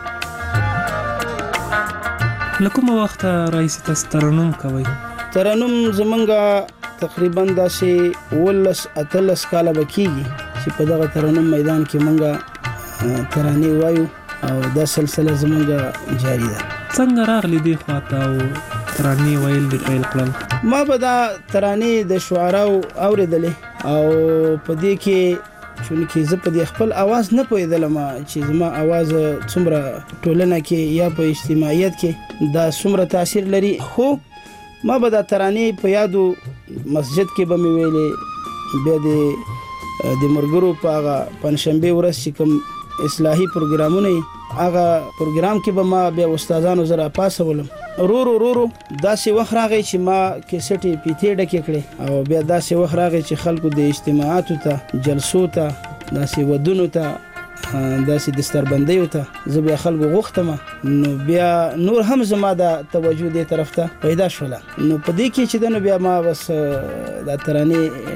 لکه وخت رئیس تاسو ترنم کوي؟
ترنم زمونږه تقریبا داسې ولس اتلس کاله بکیږي چې په دغه ترنم میدان کې مونږه ترانې وایو او دا سلسله زمونږه جاری ده.
څنګه راغلی دی خواته او ترانې ویل دی پیل کړل؟
ما به دا ترانې د شعراو اورېدلې او په دې کې چونکه زه په دې خپل आवाज نه پوهېدلم چې زما आवाज څومره ټولنه کې یا په اجتماعیت کې دا څومره تاثیر لري. خو ما به دا ترانې په یادو مسجد کې به مې ویلې بیا د د مرګرو په هغه پنځشنبې ورځ چې کوم اصلاحي پروګرامونه هغه پروګرام کې به ما بیا استادانو زره پاسولم. رو رو رو رو داسې وخت راغی چې ما کیسټې پیتې ډکې کړې او بیا داسې وخت راغی چې خلکو د اجتماعاتو ته جلسو ته داسې ودونو ته داسې دستربندیو ته زه بیا خلکو غوښتم نو بیا نور هم زما د توجه دې طرف ته پیدا شوله. نو په دې کې چې دنو بیا ما بس دا ترانې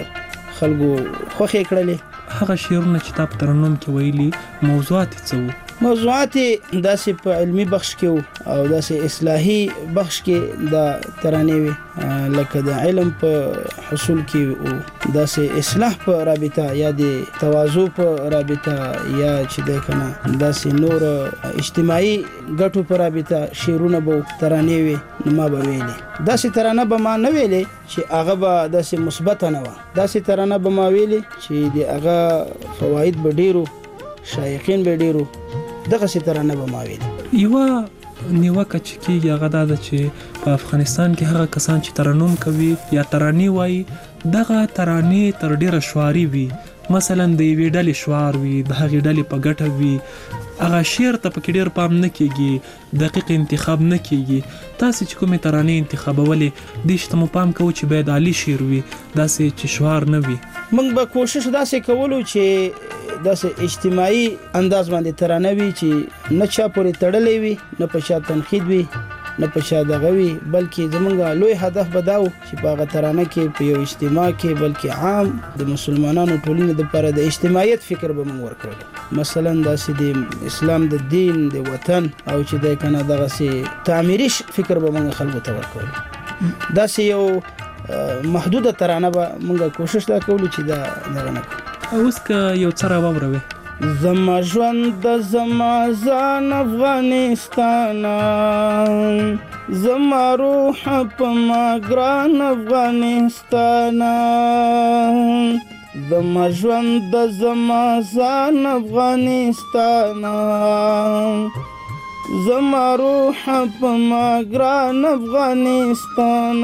ډېر خلکو خوښې کړلې.
هغه شعرونه چې تاسو ترنم کې ویلي موضوعات څه وو؟
موضوعات داسې په علمي بخش کې او داسې اصلاحي بخش کې د ترانې وي لکه د علم په حصول کې او داسې اصلاح په رابطه یا د تواضع په رابطه یا چې د کنه داسې نور اجتماعي ګټو په رابطه شعرونه به ترانې وي نو ما به ویلې داسې ترانه به ما نه ویلې چې هغه به داسې مثبت نه و داسې ترانه به ما ویلې چې د هغه فواید به ډیرو شایقین به ډیرو دغه سي ترانه به ما ویلې
یو نیوکه چې کیږي هغه دا چې په افغانستان کې هغه کسان چې ترنم کوي یا ترانې وایي دغه ترانې تر ډیره شعاري وي مثلا د یوې ډلې شعار وي د هغې ډلې په ګټه وي هغه شعر ته پکې ډیر پام نه کیږي دقیق انتخاب نه کیږي تاسو چې کومې ترانې انتخابولې دې شته مو پام کوو چې باید عالی شعر وي داسې چې شعار نه وي
موږ به کوشش داسې کولو چې داسې اجتماعي انداز باندې ترانه وي چې نه چا پورې تړلې وي نه په چا تنقید وي نه په چا دغه وي بلکې زمونږ لوی هدف به دا و چې په هغه ترانه کې په یو اجتماع کې بلکې عام د مسلمانانو ټولنې لپاره د اجتماعیت فکر به موږ ورکړو مثلا داسې د اسلام د دین د وطن او چې د کنه دغه سي تعمیري فکر به موږ خلکو ته ورکړو داسې یو محدوده ترانه به موږ کوشش دا کوو چې دا دغه نه
اوس که یو څه راوړو
زما ژوند د زما ځان افغانستان زما روح په ما ګران افغانستان زما ژوند د زما ځان افغانستان زما روح په ما ګران افغانستان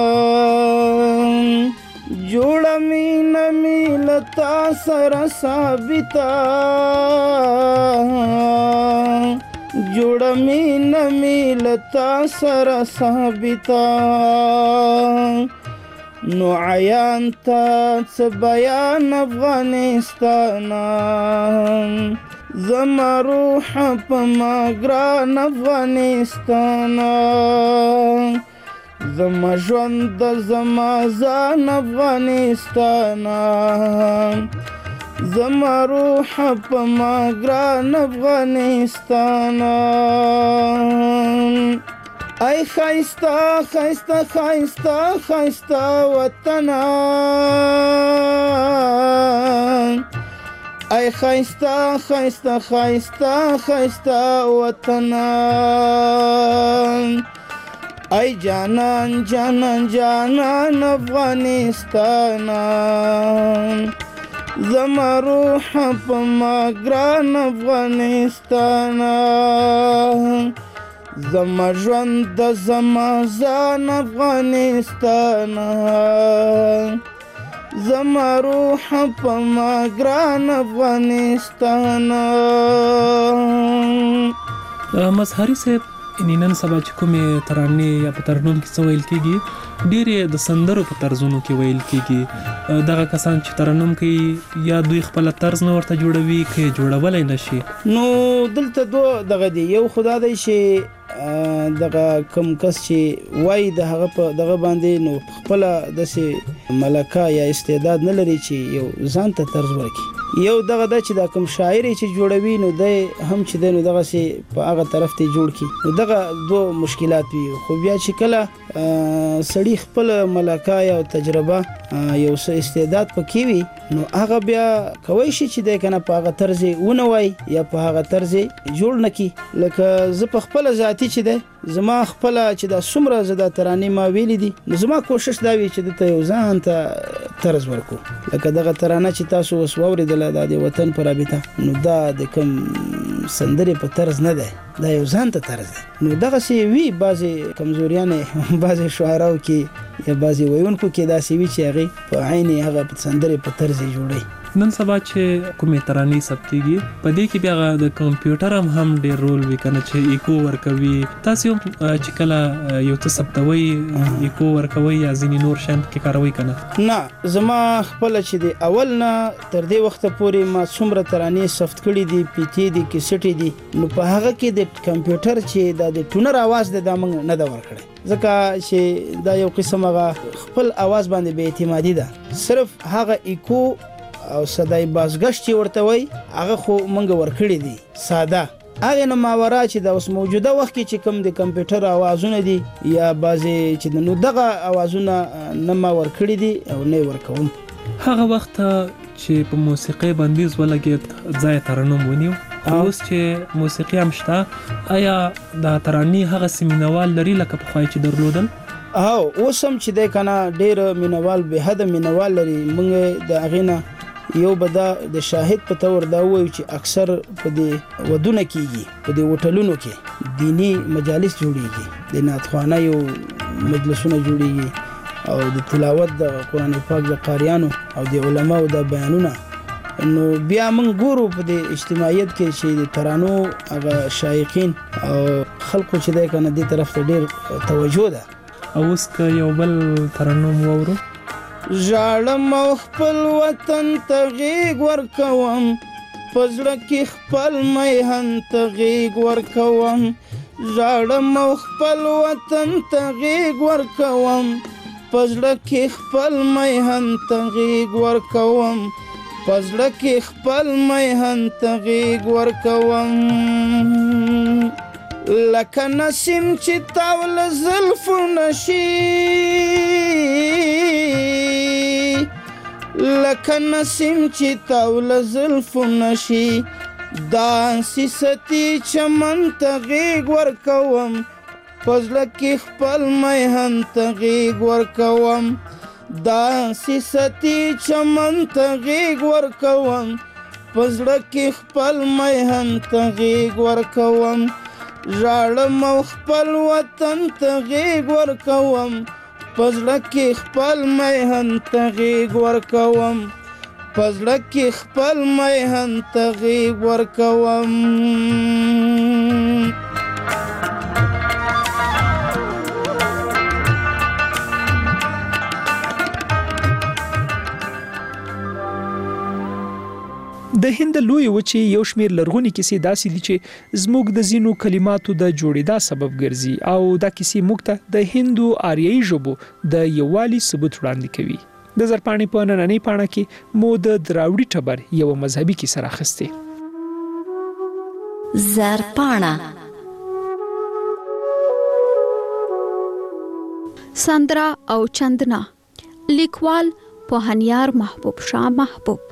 جوړه مینا میلتا سره ثابتا جوړه مینا میلتا سره ثابتا نو عیان تا څه بیان افغانستان زما روح په ما ګران افغانستان زما ژوند د زما ځان افغانستان زما روح په ما ګران افغانستان ای خایستا خایستا خایستا خایستا وطن ای خایستا خایستا خایستا خایستا وطن ای جانان جانان جانان افغانستان زما روح په ما ګران افغانستان زما ژوند د زما ځان افغانستان زما روح په ما ګران افغانستان
مظهري صاحب نن سبا چې کومې ترانې یا په ترنم کې څه ویل کېږي ډېرې د سندرو په طرزونو کې ویل کېږي دغه کسان چې ترنم کوي یا دوی خپل طرز نه ورته جوړوي کې جوړولای نشي
نو دلته دوه دغه دی یو خدا دی چې دغه کم کس چې وای د هغه په دغه باندې نو خپل د ملکه یا استعداد نه لري چې یو ځان ته طرز ورکړي یو دغه د چې د کوم شاعر چې جوړوي نو د هم چې د نو دغه سي په هغه طرف ته جوړ کی نو دغه دوه مشکلات وي خو بیا چې کله سړی خپل ملکه او تجربه یو څه استعداد پکې وي نو هغه بیا کوي شي چې د کنه په هغه طرز ونوي یا په هغه طرز جوړ نکي لکه ز په خپل ذاتی چې ده زما خپل چې د سمره زده ترانې ما ویلې دي نو زما کوشش دا وی چې د یو ځان ته طرز ورکو لکه دغه ترانه چې تاسو وسووري د وطن پر رابطه نو دا د کوم سندري په طرز نه ده دا یو ځان ته طرز ده نو دغه سی وی بعضی کمزوریانه بعضی شعراو کې یا بعضی ویونکو کې دا سی وی چې هغه په عین هغه په سندري په طرز جوړي
نن سبا چې کومې ترانې ثبتېږي په دې کې بیا د کمپیوټر هم هم ډېر رول وي کنه چې ایکو ورکوي تاسو چې کله یو څه ثبتوي ایکو ورکوي یا ځینې نور شان کې کاروي کنه
نه زما خپل چې دی اول نه تر دې وخت پورې ما څومره ترانې ثبت کړې دي پی ټي دي کیسټي دي نو په هغه کې د کمپیوټر چې د ټونر आवाज د دامن نه دا ورکړي ځکه چې دا یو قسم هغه خپل आवाज باندې به اعتمادي ده صرف هغه ایکو او صداي بازګشت ورته وای هغه خو مونږ ورکړی دي ساده هغه نه ماورا چې د اوس موجوده وخت کې چې کوم د کمپیوټر اوازونه دي یا بعضی چې د نو دغه اوازونه نه ما ور کړی دي او نه ور کوم.
هغه وخت چې په موسیقي بندیز ولګید ځای ترنم ونیو، اوس چې موسیقي هم شته، آیا د ترانې هغه سیمینوال لري لکه په خوای چې درلودل؟
او اوس هم چې د کنه ډیر مینوال به حد مینوال لري. موږ د اغینا یو بدا د شاهد په تور دا وایي چې اکثر په دې ودونه کېږي، په دې هوټلونو کې دینی مجالس جوړیږي، د نعتخوانه یو مجلسونه جوړیږي او د تلاوت د قرآن پاک د قاریانو او د علماو د بیانونه. نو بیا موږ ګورو په دې اجتماعیت کې چې د ترانو هغه شایقین او خلکو چې د کنه دې طرف ته ډیر توجه ده.
اوس که یو بل ترنم وورو.
ژاړم او خپل وطن ته غېږ ورکوم، په زړه کې خپل میهن ته غېږ ورکوم. ژاړم او خپل وطن ته غېږ ورکوم، په زړه کې خپل میهن ته غېږ ورکوم. په زړه کې خپل میهن ته غېږ ورکوم. لکه نسیم چې تاو له زلفو نشي، لکه نسیم چې تاو له زلفو نشي، داسې ستی چمن ته غېږ ورکوم. په زړه کې خپل میهن ته غېږ ورکوم. داسې ستی چمن ته غېږ ورکوم. په زړه کې خپل میهن ته غېږ ورکوم. ژاړم او خپل وطن ته غېږ ورکوم. په زړه کې خپل میهن ته غېږ ورکوم. په زړه کې خپل میهن ته غېږ ورکوم.
د هند لوی وچې یو شمیر لرغونی کیسې داسې دي چې زموږ د زینو کلماتو د جوړېدا سبب ګرځي او دا کیسې موږ ته د هندو آریایي ژبو د یووالي ثبوت وړاندې کوي. د زرپاڼې په نننۍ پاڼه کې مو د دراوړي ټبر یو مذهبي کیسه راخسته.
زرپاڼه
سندرا او چندنا، لیکوال پوهنیار محبوب شاه محبوب.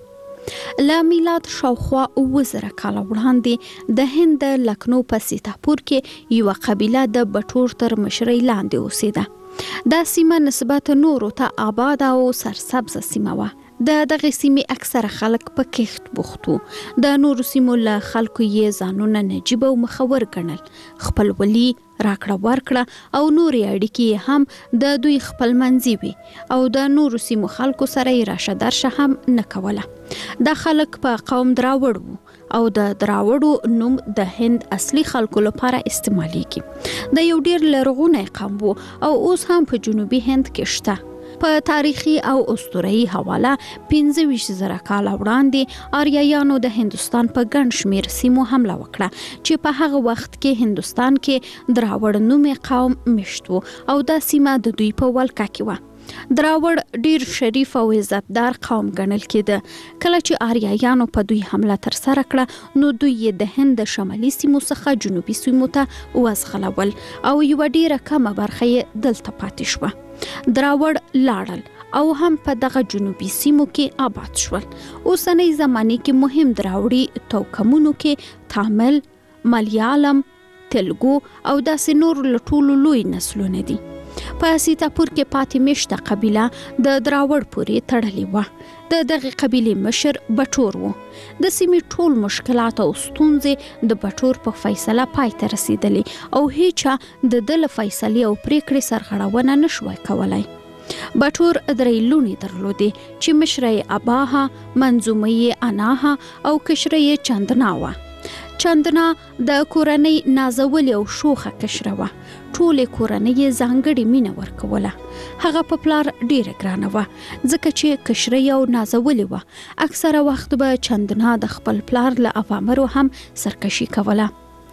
له میلاد شاوخوا اوه زره کاله وړاندې د هند لکنو په سیتاپور کې یو قبیله د بټور تر مشرۍ لاندې اوسېده. دا سیمه نسبت نورو ته آباد او سرسبز سیمه وه. د دغه سیمې اکثره خلک په کښت بوخت وو. د نورو سیمو له خلکو یې ځانونه نجیب او مخور ګڼل. خپلولي، راکړه ورکړه او نورې اړیکې هم د دوی خپلمنځي وي او د نورو سیمو خلکو سره یې راشه درشه هم نه کوله. دا خلک په قوم دراوړ وو او د دراوړو نوم د هند اصلي خلکو لپاره استعمالیږي. د یو ډیر لرغونی قوم وو او اوس هم په جنوبي هند کې شته. په تاریخي او اسطوره‌ای حواله پنځه ویشت زره کاله وړاندې آریایانو د هندستان په ګڼ شمېر سیمو حمله وکړه چې په هغه وخت کې هندستان کې دراوړ نومې قوم مشت وو او دا سیمه د دوی په ولکه کې وه. دراوړ ډیر شریف او عزتدار قوم ګڼل کېده. کله چې آریایانو په دوی حمله ترسره کړه نو دوی یې د هند شمالي سیمو څخه جنوبي سیمو ته وزغلول او یوه ډیره کمه برخه یې دلته پاتې شوه. دراوړ لاړل او هم په دغه جنوبي سیمو کې آباد شول. اوسنۍ زمانه کې مهم دراوړي توکمونو کې تامل، ملیالم، تلګو او داسې نور لټولو لوی نسلونه دي. په سیتاپور کې پاتې مشته قبیله د دراوړ پورې تړلې وه. د دغه قبیلې مشر بټور وو. د سیمې ټول مشکلات او ستونزې د بټور په فیصله پای ته رسیدلې او هیڅ د دل فیصله او پریکړې سرغړونه نشوي کولای. بټور درې لونې درلودې چې مشرې اباها، منظومه اناها او کشرې چندنا وه. چندنا د کورنۍ نازولې او شوخه کشره وه. ټولې کورنۍ ځانګړې مینه ورکوله. هغه په پلار ډیره ګرانه وه ځکه چې کشرې او نازولې وه. اکثره وخت به چندنا د خپل پلار له اوامرو هم سرکشي کوله.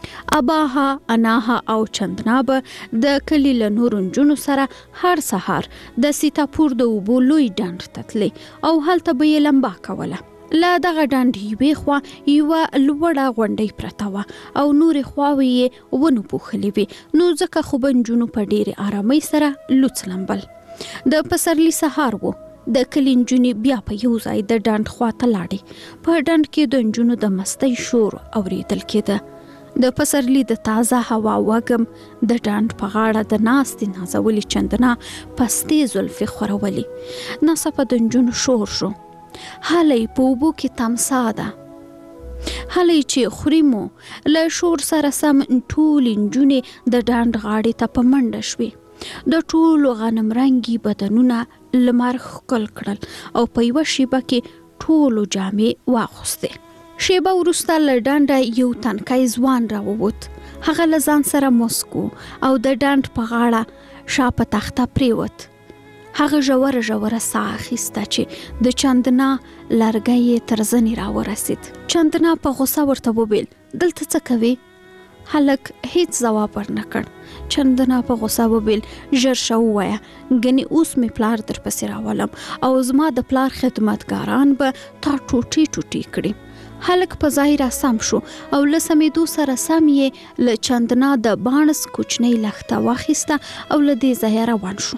اباها، اناها او چندنا به د کلي له نورو نجونو سره هر سهار د سیتاپور د اوبو لوی ډنډ ته تلې او هلته به یې لمبا کوله. لا دغه ډنډ یوې خوا یوه لوړه غونډۍ پرته وه او نورې خواوې یې ونو پوښلې وې، نو ځکه خو به نجونو په ډېرې ارامۍ سره لوڅ لمبل. د پسرلي سهار و، د کلي نجونې بیا په یو ځای د ډنډ خوا ته لاړې. په ډنډ کې د نجونو د مستۍ شور اورېدل کېده. د پسرلي د تازه هوا وږم د ډنډ په غاړه د ناستې نازولې چندنا پستې زلفې خورولې. ناڅاپه د نجونو شور شو. هلئ په اوبو کې تمسا ده. هلئ چې خوري مو. له شور سره سم ټولې نجونې د ډنډ غاړې ته په منډه شوې. د ټولو غنم رنګي بدنونه لمر ښکل کړل او په یوه شیبه کې ټولو جامې واغوستې. شیبه وروسته له ډنډه یو تنکی ځوان راووت. هغه له ځان سره موسک و او د ډنډ په غاړه شا په تخته پریوت. هغه ژوره ژوره ساه اخیسته چې د چندنا لرګی یې تر زنې راورسید. چندنا په غوسه ورته وویل دلته څه کوې؟ هلک هیڅ ځواب ورنه کړ. چندنا په غوسه وویل ژر شه ووایه، ګنې اوس مې پلار در پسې راولم او زما د پلار خدمتګاران به تا ټوټې ټوټې کړي. هلک په ځای را سم شو او له سمېدو سره سم یې له چندنا د باڼس کوچنۍ لښته واخیسته او له دې ځایه روان شو.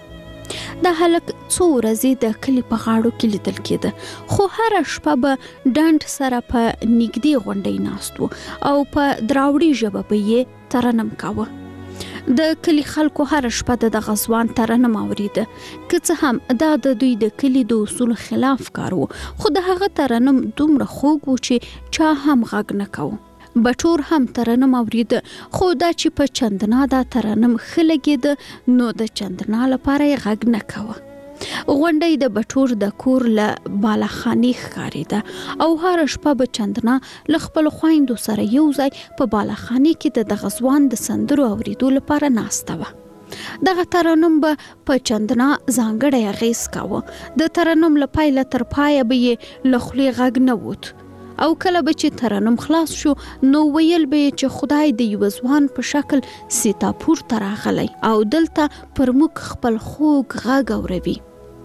د هلک څو ورځې د کلي په غاړو کې لیدل کېده، خو هره شپه به ډنډ سره په نږدې غونډۍ ناست و او په دراوړي ژبه به یې ترنم کاوه. د کلي خلکو هره شپه د دغه ځوان ترنم اورېده، که څه هم دا د دوی د کلي د اصولو خلاف کار و، خو د هغه ترنم دومره خوږ و چې چا هم غږ نه کوه. بټور هم ترنم اورېده، خو دا چې په چندنا دا ترنم ښه لګېده نو د چندنا لپاره یې غږ نه کوه. غونډۍ د بټور د کور له بالاخانې ښکارېده او هره شپه به چندنا له خپلو خویندو سره یو ځای په بالاخانې کې د دغه ځوان د سندرو اورېدو لپاره ناسته وه. دغه ترنم به په چندنا ځانګړی اغېز کاوه. د ترنم له پیله تر پایه به یې له خولې غږ نه ووت او کله به چې ترنم خلاص شو نو ویل به یې چې خدای د یوه ځوان په شکل سیتاپور ته راغلی او دلته پر موږ خپل خوږ غږ اوروي.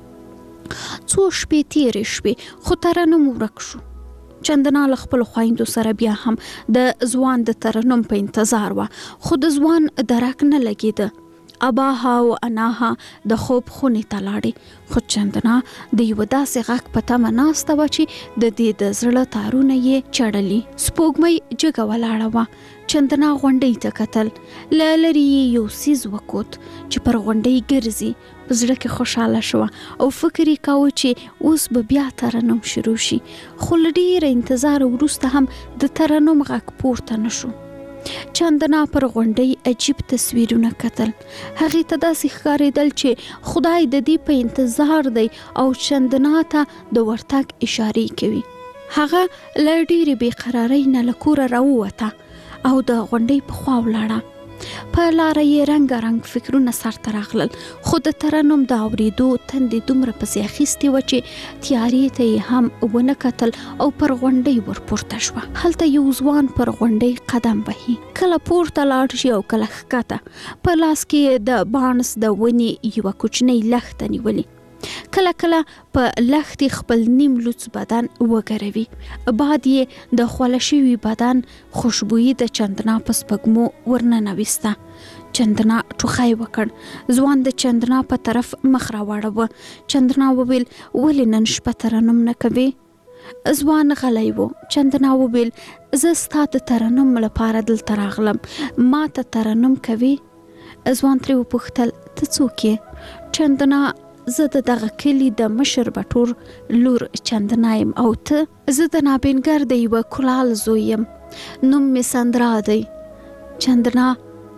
څو شپې تېرې شوې خو ترنم ورک شو. چندنا له خپلو خویندو سره بیا هم د ځوان د ترنم په انتظار وه، خو د ځوان درک نه لګېده. اباها او اناها د خوب خونې ته لاړې، خو چندنا د یوه داسې غږ په تمه ناسته وه چې د دې د زړه تارونه یې چړلي. سپوږمۍ جګه ولاړه وه. چندنا غونډۍ ته کتل. له لرې یې یو څیز وکوت چې پر غونډۍ ګرځي. په زړه کې خوشحاله شوه او فکر یې کاوه چې اوس به بیا ترنم شروع شي، خو له ډېره انتظار وروسته هم د ترنم غږ پورته نه شو. چندنا پر غونډۍ عجیب تصویرونه کتل. هغې ته داسې ښکارېدل چې خدای د دې په انتظار دی او چندنا ته د ورتګ اشارې کوي. هغه له ډېرې بېقرارۍ نه له کوره راووته او د غونډۍ په خوا ولاړه. په لاره یې رنګارنګ فکرونه سرته راغلل، خو د ترنم د اورېدو تندې دومره پسې اخیستې وه چې تیارې ته یې هم ونه کتل او پر غونډۍ ورپورته شوه. هلته یو ځوان پر غونډۍ قدم وهي، کله پورته لاړ شي او کله ښکته. په لاس کې د بانس د ونې یوه کوچنۍ لښته نیولې. کله کله په لښتې خپل نیم لوڅ بدن وګروي. باد یې د خوله شوي بدن خوشبویي د چندنا په سپږمو ورننویسته. چندنا ټوخی وکړ. ځوان د چندنا په طرف مخ راواړوه. چندنا وویل ولې نن شپه ترنم نه کوې؟ ځوان غلی و. چندنا وویل زه ستا د ترنم لپاره دلته راغلم، ما ته ترنم کوې؟ ځوان ترې وپوښتل ته څوک یې؟ چندنا زه د دغه کلي د مشر بټور لور چندنا یم. او ته؟ زه د نابینګر د یوه کلال زوی یم، نوم مې سندرا دی. چندنا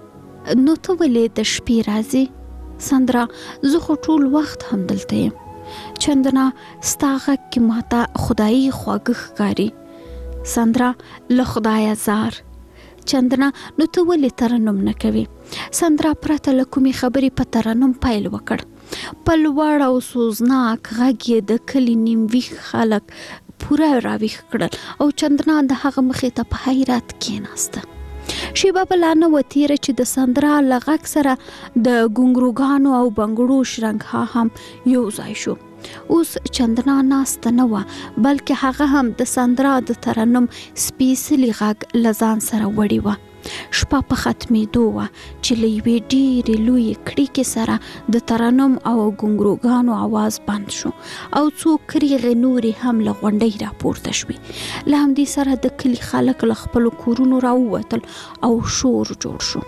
نو ته ولې د شپې راځې؟ سندرا زه خو ټول وخت هم دلته یم. چندنا ستا غږ کې ماته خدایي خواږه ښکاري. سندرا له خدایه زار. چندنا نو ته ولې ترنم نه کوې؟ سندرا پرته له کومې خبرې په ترنم پیل وکړ. په لوړ او سوزناک غږ یې د کلي نیم ویښ خلک پوره راویښ کړل او چندنا د هغه مخې ته په حیرت کېناسته. شیبه بله نه وه تېره چې د سندرا له غږ سره د ګونګروګانو او بنګړو شرنګها هم یو ځای شو. اوس چندنا ناسته نه وه بلکې هغه هم د سندرا د ترنم سپیڅلي غږ له ځان سره وړې وه. شپه په ختمېدو وه چې له یوې ډېرې لویې کړکۍ سره د ترنم او ګونګروګانو آواز بند شو او څو کریغې نورې هم له غونډۍ راپورته شوې. له همدې سره د کلي خلک له خپلو کورونو راووتل او شور جوړ شو.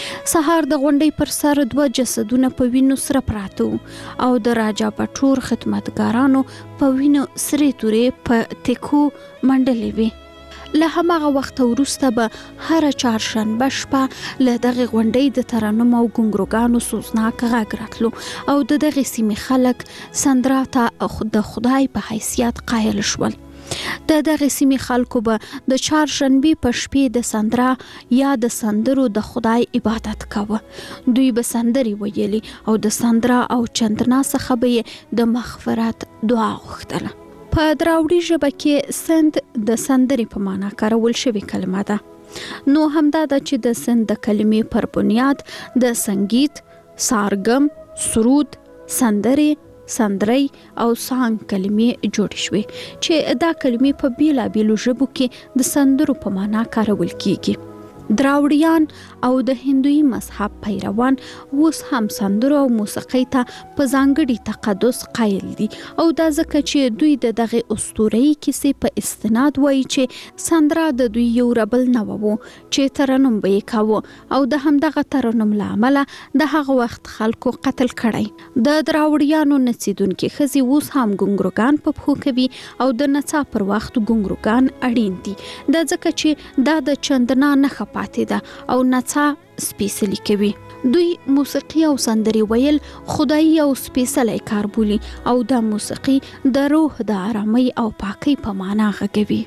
سهار د غونډۍ پر سر دوه جسدونه په وینو سره پراته وو او د راجا پټور خدمتګارانو په وینو سرې تورې په تکو منډلې وې. له هماغه وخت وروسته به هر چهارشنبه شپه له دغه غونډۍ د ترنم او ګونګروګانو سوزناک غږ راتلو او د دغه سیمې خلک سندرا ته د خدای په حیثیت قایل شول. د دغه سیمې خلکو به د چهارشنبې په شپې د سندرا یا د سندرو د خدای عبادت کاوه. دوی به سندرې ویلې او د سندرا او چندنا څخه به د مغفرت دعا غوښتله. په دراوړي ژبه کې سند د سندرې په معنا کارول شوې کلمه ده. نو همدا ده چې د سند د کلمې پر بنیاد د سنگیت، سارګم، سرود، سندرې، سندري او سانګ کلمې جوړې شوې چې دا کلمې په بیلابیلو ژبو کې د سندرو په معنا کارول کیږي. دراوړیان او د هندوی مذهب پیروان اوس هم سندرو او موسیقۍ ته په ځانګړي تقدس قایل دي او دا ځکه چې دوی د دغه اسطوره‌ای کیسې په استناد وایي چې سندرا د دوی یو ربل نه وو چې ترنم به یې کاوه او د همدغه ترنم له امله د هغه وخت خلکو قتل کړی. د دراوړیانو نڅیدونکي ښځې اوس هم ګونګروګان په پښو کوي او د نڅا پر وخت ګونګروګان اړین دي. دا ځکه چې دا د چندنا نښه پاتې ده او نڅا سپیڅلي کوي. دوی موسیقي او سندرې ویل خدایي او سپیڅلی کار بولي او دا موسیقي د روح د آرامۍ او پاکۍ په معنا غږوي.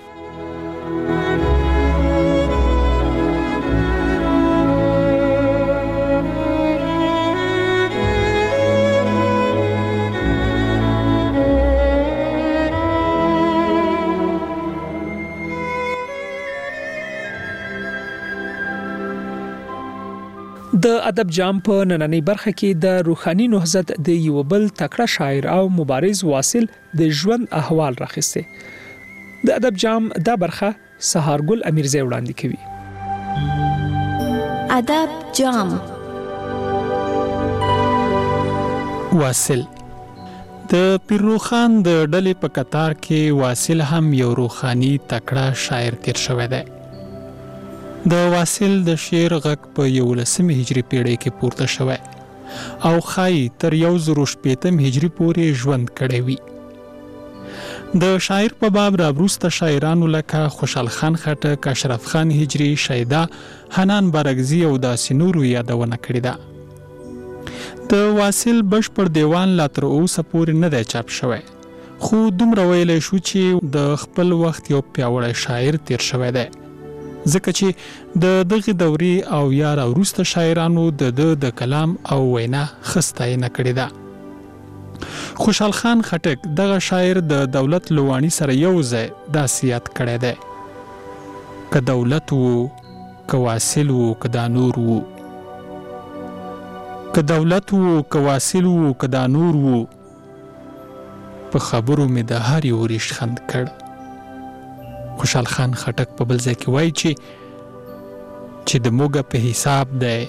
د ادب جام په نننۍ برخه کې د روحاني نهضت د یو بل تکړه شاعر او مبارز واصل د ژوند احوال راخسته. د ادب جام دا برخه سهارګل امیرزی وړاندې کوي.
ادب جام
واصل د پیروخان د ډلې په قطار کې واصل هم یو روحاني تکړه شاعر تیر شوی دی. د واصل د شعر غږ په یولسمې هجري پیړۍ کې پورته شوی او خای تر یو زر شپږم هجري پورې ژوند کړی وي. د شاعر په باب راوروسته شاعرانو لکه خوشحال خان خټک، اشرف خان هجري، شیدا، حنان بارګزي او داسې نورو یادونه کړې ده. د واصل بشپړ دیوان لا تر اوسه پورې نه دی چاپ شوی خو دومره ویلی شو چې د خپل وخت یو پیاوړی شاعر تیر شوی دی ځکه چې د دغه دورې او یا راوروسته شاعرانو د د د کلام او وینا خستاینه کړې ده. خوشحال خان خټک دغه شاعر د دولت لوانی سره یو ځای داسې یاد کړی دی که دولت وو، که واصل وو، که دا نور وو، که دولت وو، که واصل وو، که دا نور وو، په خبرو مې د هر یو ریشخند کړ. خوشحال خان خټک په بل ځای کې وایي چې چې د موږه په حساب دی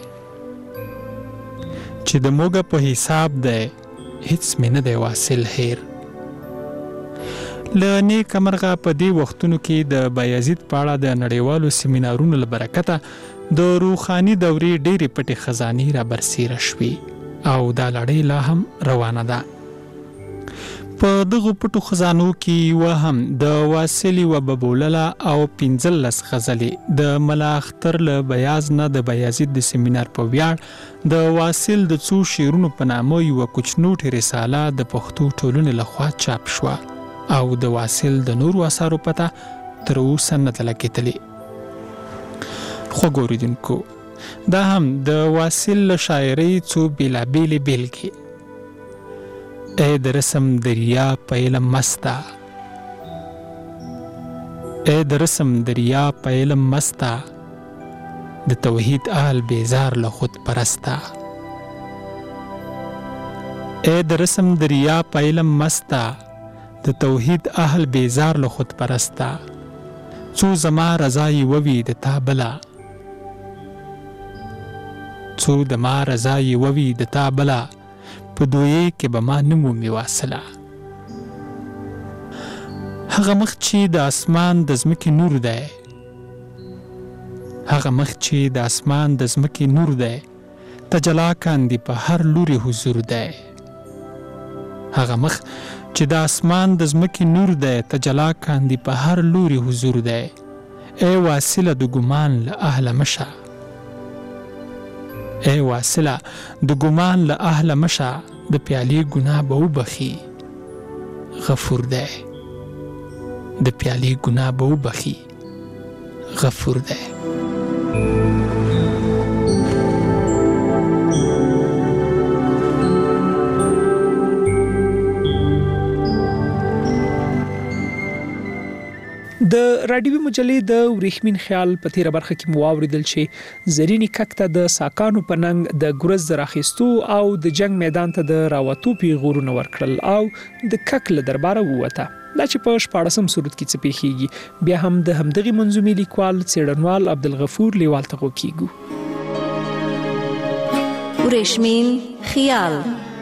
چې د موږه په حساب دی هیڅ مې نه دی واصل هیر. له نیک مرغه په دې وختونو کې د بایزید په اړه د نړیوالو سیمینارونو له برکته د روحاني دورې ډېرې پټې خزانې را برسیره شوې او دا لړۍ لا هم روانه ده. په دغه پټو خزانو کې و هم د واصلي و ببولله او پنځلس غزلې د ملا اختر له بیاز نه د بایزید د سیمینار په ویاړ د واصل د څو شعرونو په نامه یوه کوچنوټې رساله د پښتو ټولنې لخوا چاپ شوه او د واصل د نورو اثارو پته تر اوسه نه ده لګېدلې. خوږو اوریدونکو، دا هم د واصل له شاعرۍ څو بېلابېلې بېلګې: اے د رسم دریا په علم مستا، اے د رسم دریا په علم مستا، د توحید آل بیزار له خود پرستا. اے د رسم د ریا په علم مستا د توحید اهل بیزار له خود پرستا څو زما رضای ووی د تا بلا څو د ما رضای ووی د تا بلا په دوی کې به ما نمو می واصله هغه مخ چې د اسمان د زمکې نور دی هغه مخ چې د اسمان د زمکې نور دی تجلا کاندي په هر لوري حضور دی هغه مخ چې د اسمان د زمکې نور دی تجلا کاندي په هر لوري حضور دی ای واصله د ګمان له اهله مشه ای واصله د ګمان له اهله مشه د پیالې ګناه به وبخي غفور دی د پیالې ګناه به وبخي غفور دی
د راډیوي مجلې د ورېښمین خیال په تیره برخه کې مو واوریدل چې زرینې کک ته د ساکانو په ننګ د ګرز د راخیستو او د جنگ میدان ته د راوتو پیغورونه ورکړل او د کک له درباره ووته دا چې په شپاړسم سورت کې څه پیښیږي بیا هم د همدغې منظومې لیکوال څېړنوال عبدالغفور لیوال ته غوږ کیږو.
ورېښمین خیال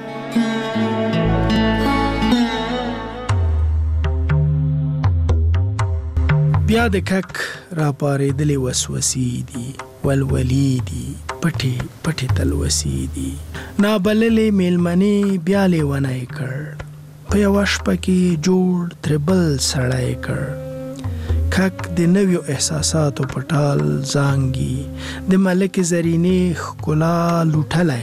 بیا د کک را پارېدلې وسوسې دي ولولې دي پټې پټې تلوسې دي نابللې میلمنې بیا لیونی کړ په یوه شپه کې جوړ ترې بل سړی کړ کک د نویو احساساتو په ټال زانګي د ملکې زرینې ښکلا لوټلی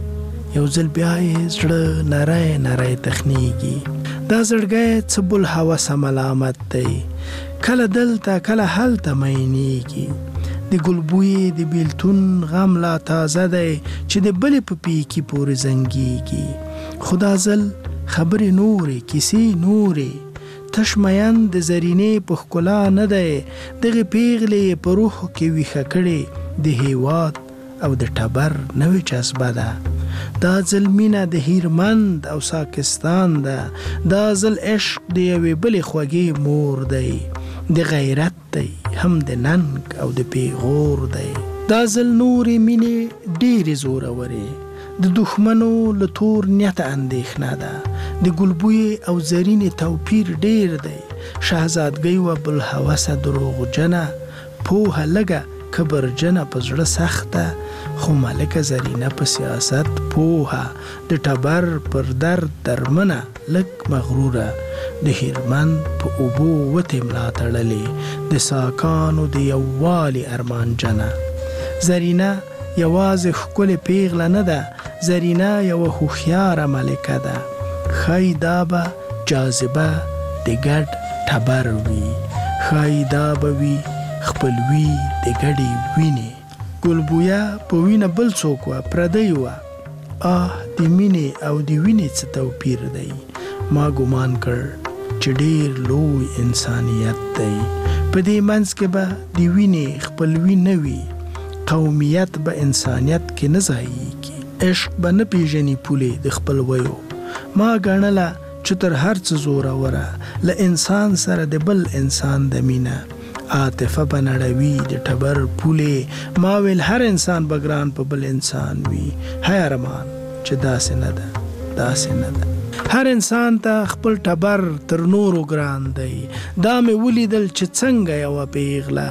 یو ځل بیا یې زړه نری نری تخنیږي دا زړګی څه بل هوسه ملامت دی کله دلته کله هلته مینېږي د ګلبوی د بیلتون غم لا تازه دی چې د بلې په پیکي پورې زنګېږي خو دا ځل خبرې نورې کیسې نورې تش مین د زرینې په ښکلا نه دی دغې پیغلې په روح کې ویښه کړې د هیواد او د ټبر نوې جذبه ده دا ځل مینه د هیرمند او ساکستان ده دا ځل عشق د یوې بلې خوږې مور دی د غیرت دی هم د ننګ او د پیغور دی دا ځل نورې مینې ډېرې زورورې د دښمنو له تور نیته اندېښنه ده د ګلبوی او زرینې توپیر ډېر دی شهزادګۍ و بلهوسه دروغجنه پوهه لږه کبرجنه په زړه سخته خو ملکه زرینه په سیاست پوهه د ټبر پر درد درمنه لږ مغروره د هیرمند په اوبو وتې ملا تړلې د ساکانو د یووالي ارمانجنه زرینه یوازې ښکلې پیغله نه ده زرینه یوه هوښیاره ملکه ده ښایي دا به جاذبه د ګډ ټبر وي ښایي دا به وي خپلوي د ګډې وینې ګلبویه په وینه بل څوک وه پردی وه آه د مینې او د وینې څه توپیر دی ما ګمان کړ چې ډېر لوی انسانیت دی په دې منځ کې به د وینې خپلوي نه وي قومیت به انسانیت کې نه ځایېږي عشق به نه پیژني پولې د خپلویو ما ګڼله چې تر هر څه زوروره له انسان سره د بل انسان د مینه عاطفه به نړوي د ټبر پولې ما ویل هر انسان به ګران په بل انسان وي هی ارمان چې داسې نه ده داسې نه ده هر انسان ته خپل ټبر تر نورو ګران دی دا مې ولیدل چې څنګه یوه پیغله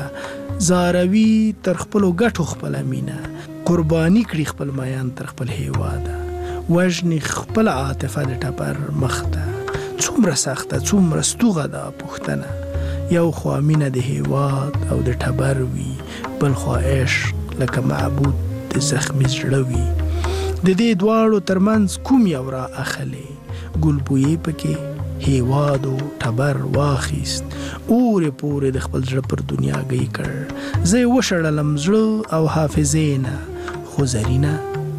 زاروي تر خپلو ګټو خپله مینه قرباني کړي خپل میان تر خپل هیواده وژني خپل عاطفه د ټبر مخ ته څومره سخته څومره ستوغه ده پوښتنه یو خوا مینه د هیواد او د ټبر وي بل خوا عشق لکه معبود د زخمي زړه وي د دې دواړو ترمنځ کوم یو را اخلي ګلبویې پکې هیواد او ټبر واخیست اورې پورې د خپل زړه پر دنیا گئی کړ زه یې وشړلم زړه او حافظې نه خو زرینه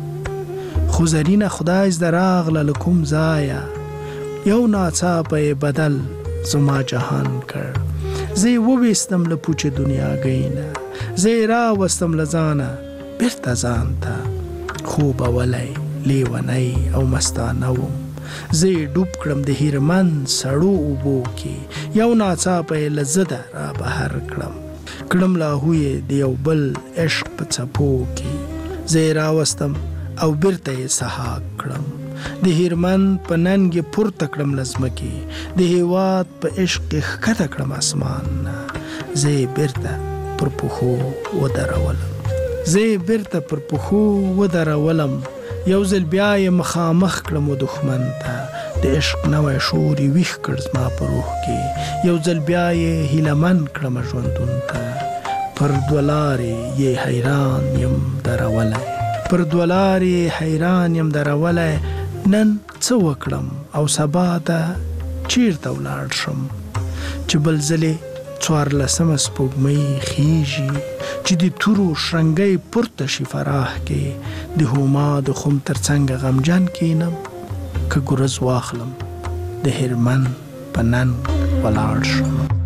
خو زرینه خدای زده راغله له کوم ځایه یو ناڅاپه یې بدل زما جهان کړ زه یې وویستم له پوچې دنیاګۍ نه زه یې راوستم له ځانه بېرته ځان ته خوبولی لیونی او مستانه وم زه ډوب کړم د هیرمن سړو اوبو کې یو ناڅاپه لزده را بهر کړم کړم لاهوی د یو بل عشق په څپو کې زه راوستم او بیرته یې سحاق کړم د هیرمن په ننګ پورته کړم لزمکې د هیواد په عشق ښکته کړم اسمان نه زه بیرته پر پښو ودرولم زه بیرته پر پښو ودرولم یو ځل بیا یې مخامخ کړم دښمن ته د عشق نوی شور یې ویښ کړ زما په روح کې یو ځل بیا یې هیلهمن کړم ژوندون ته پر دوه لارې یې حیران یم درولی پر دوه لارې حیران یم درولی نن څه وکړم او سبا ته چیرته ولاړ شم چې بل ځلې څوارلسمه سپوږمۍ خیژي چې د تورو شرنګۍ پورته شي فراح کې د هما د خم تر څنګه غمجن کینم که ګرز واخلم د هرمن په ننګ ولاړ شم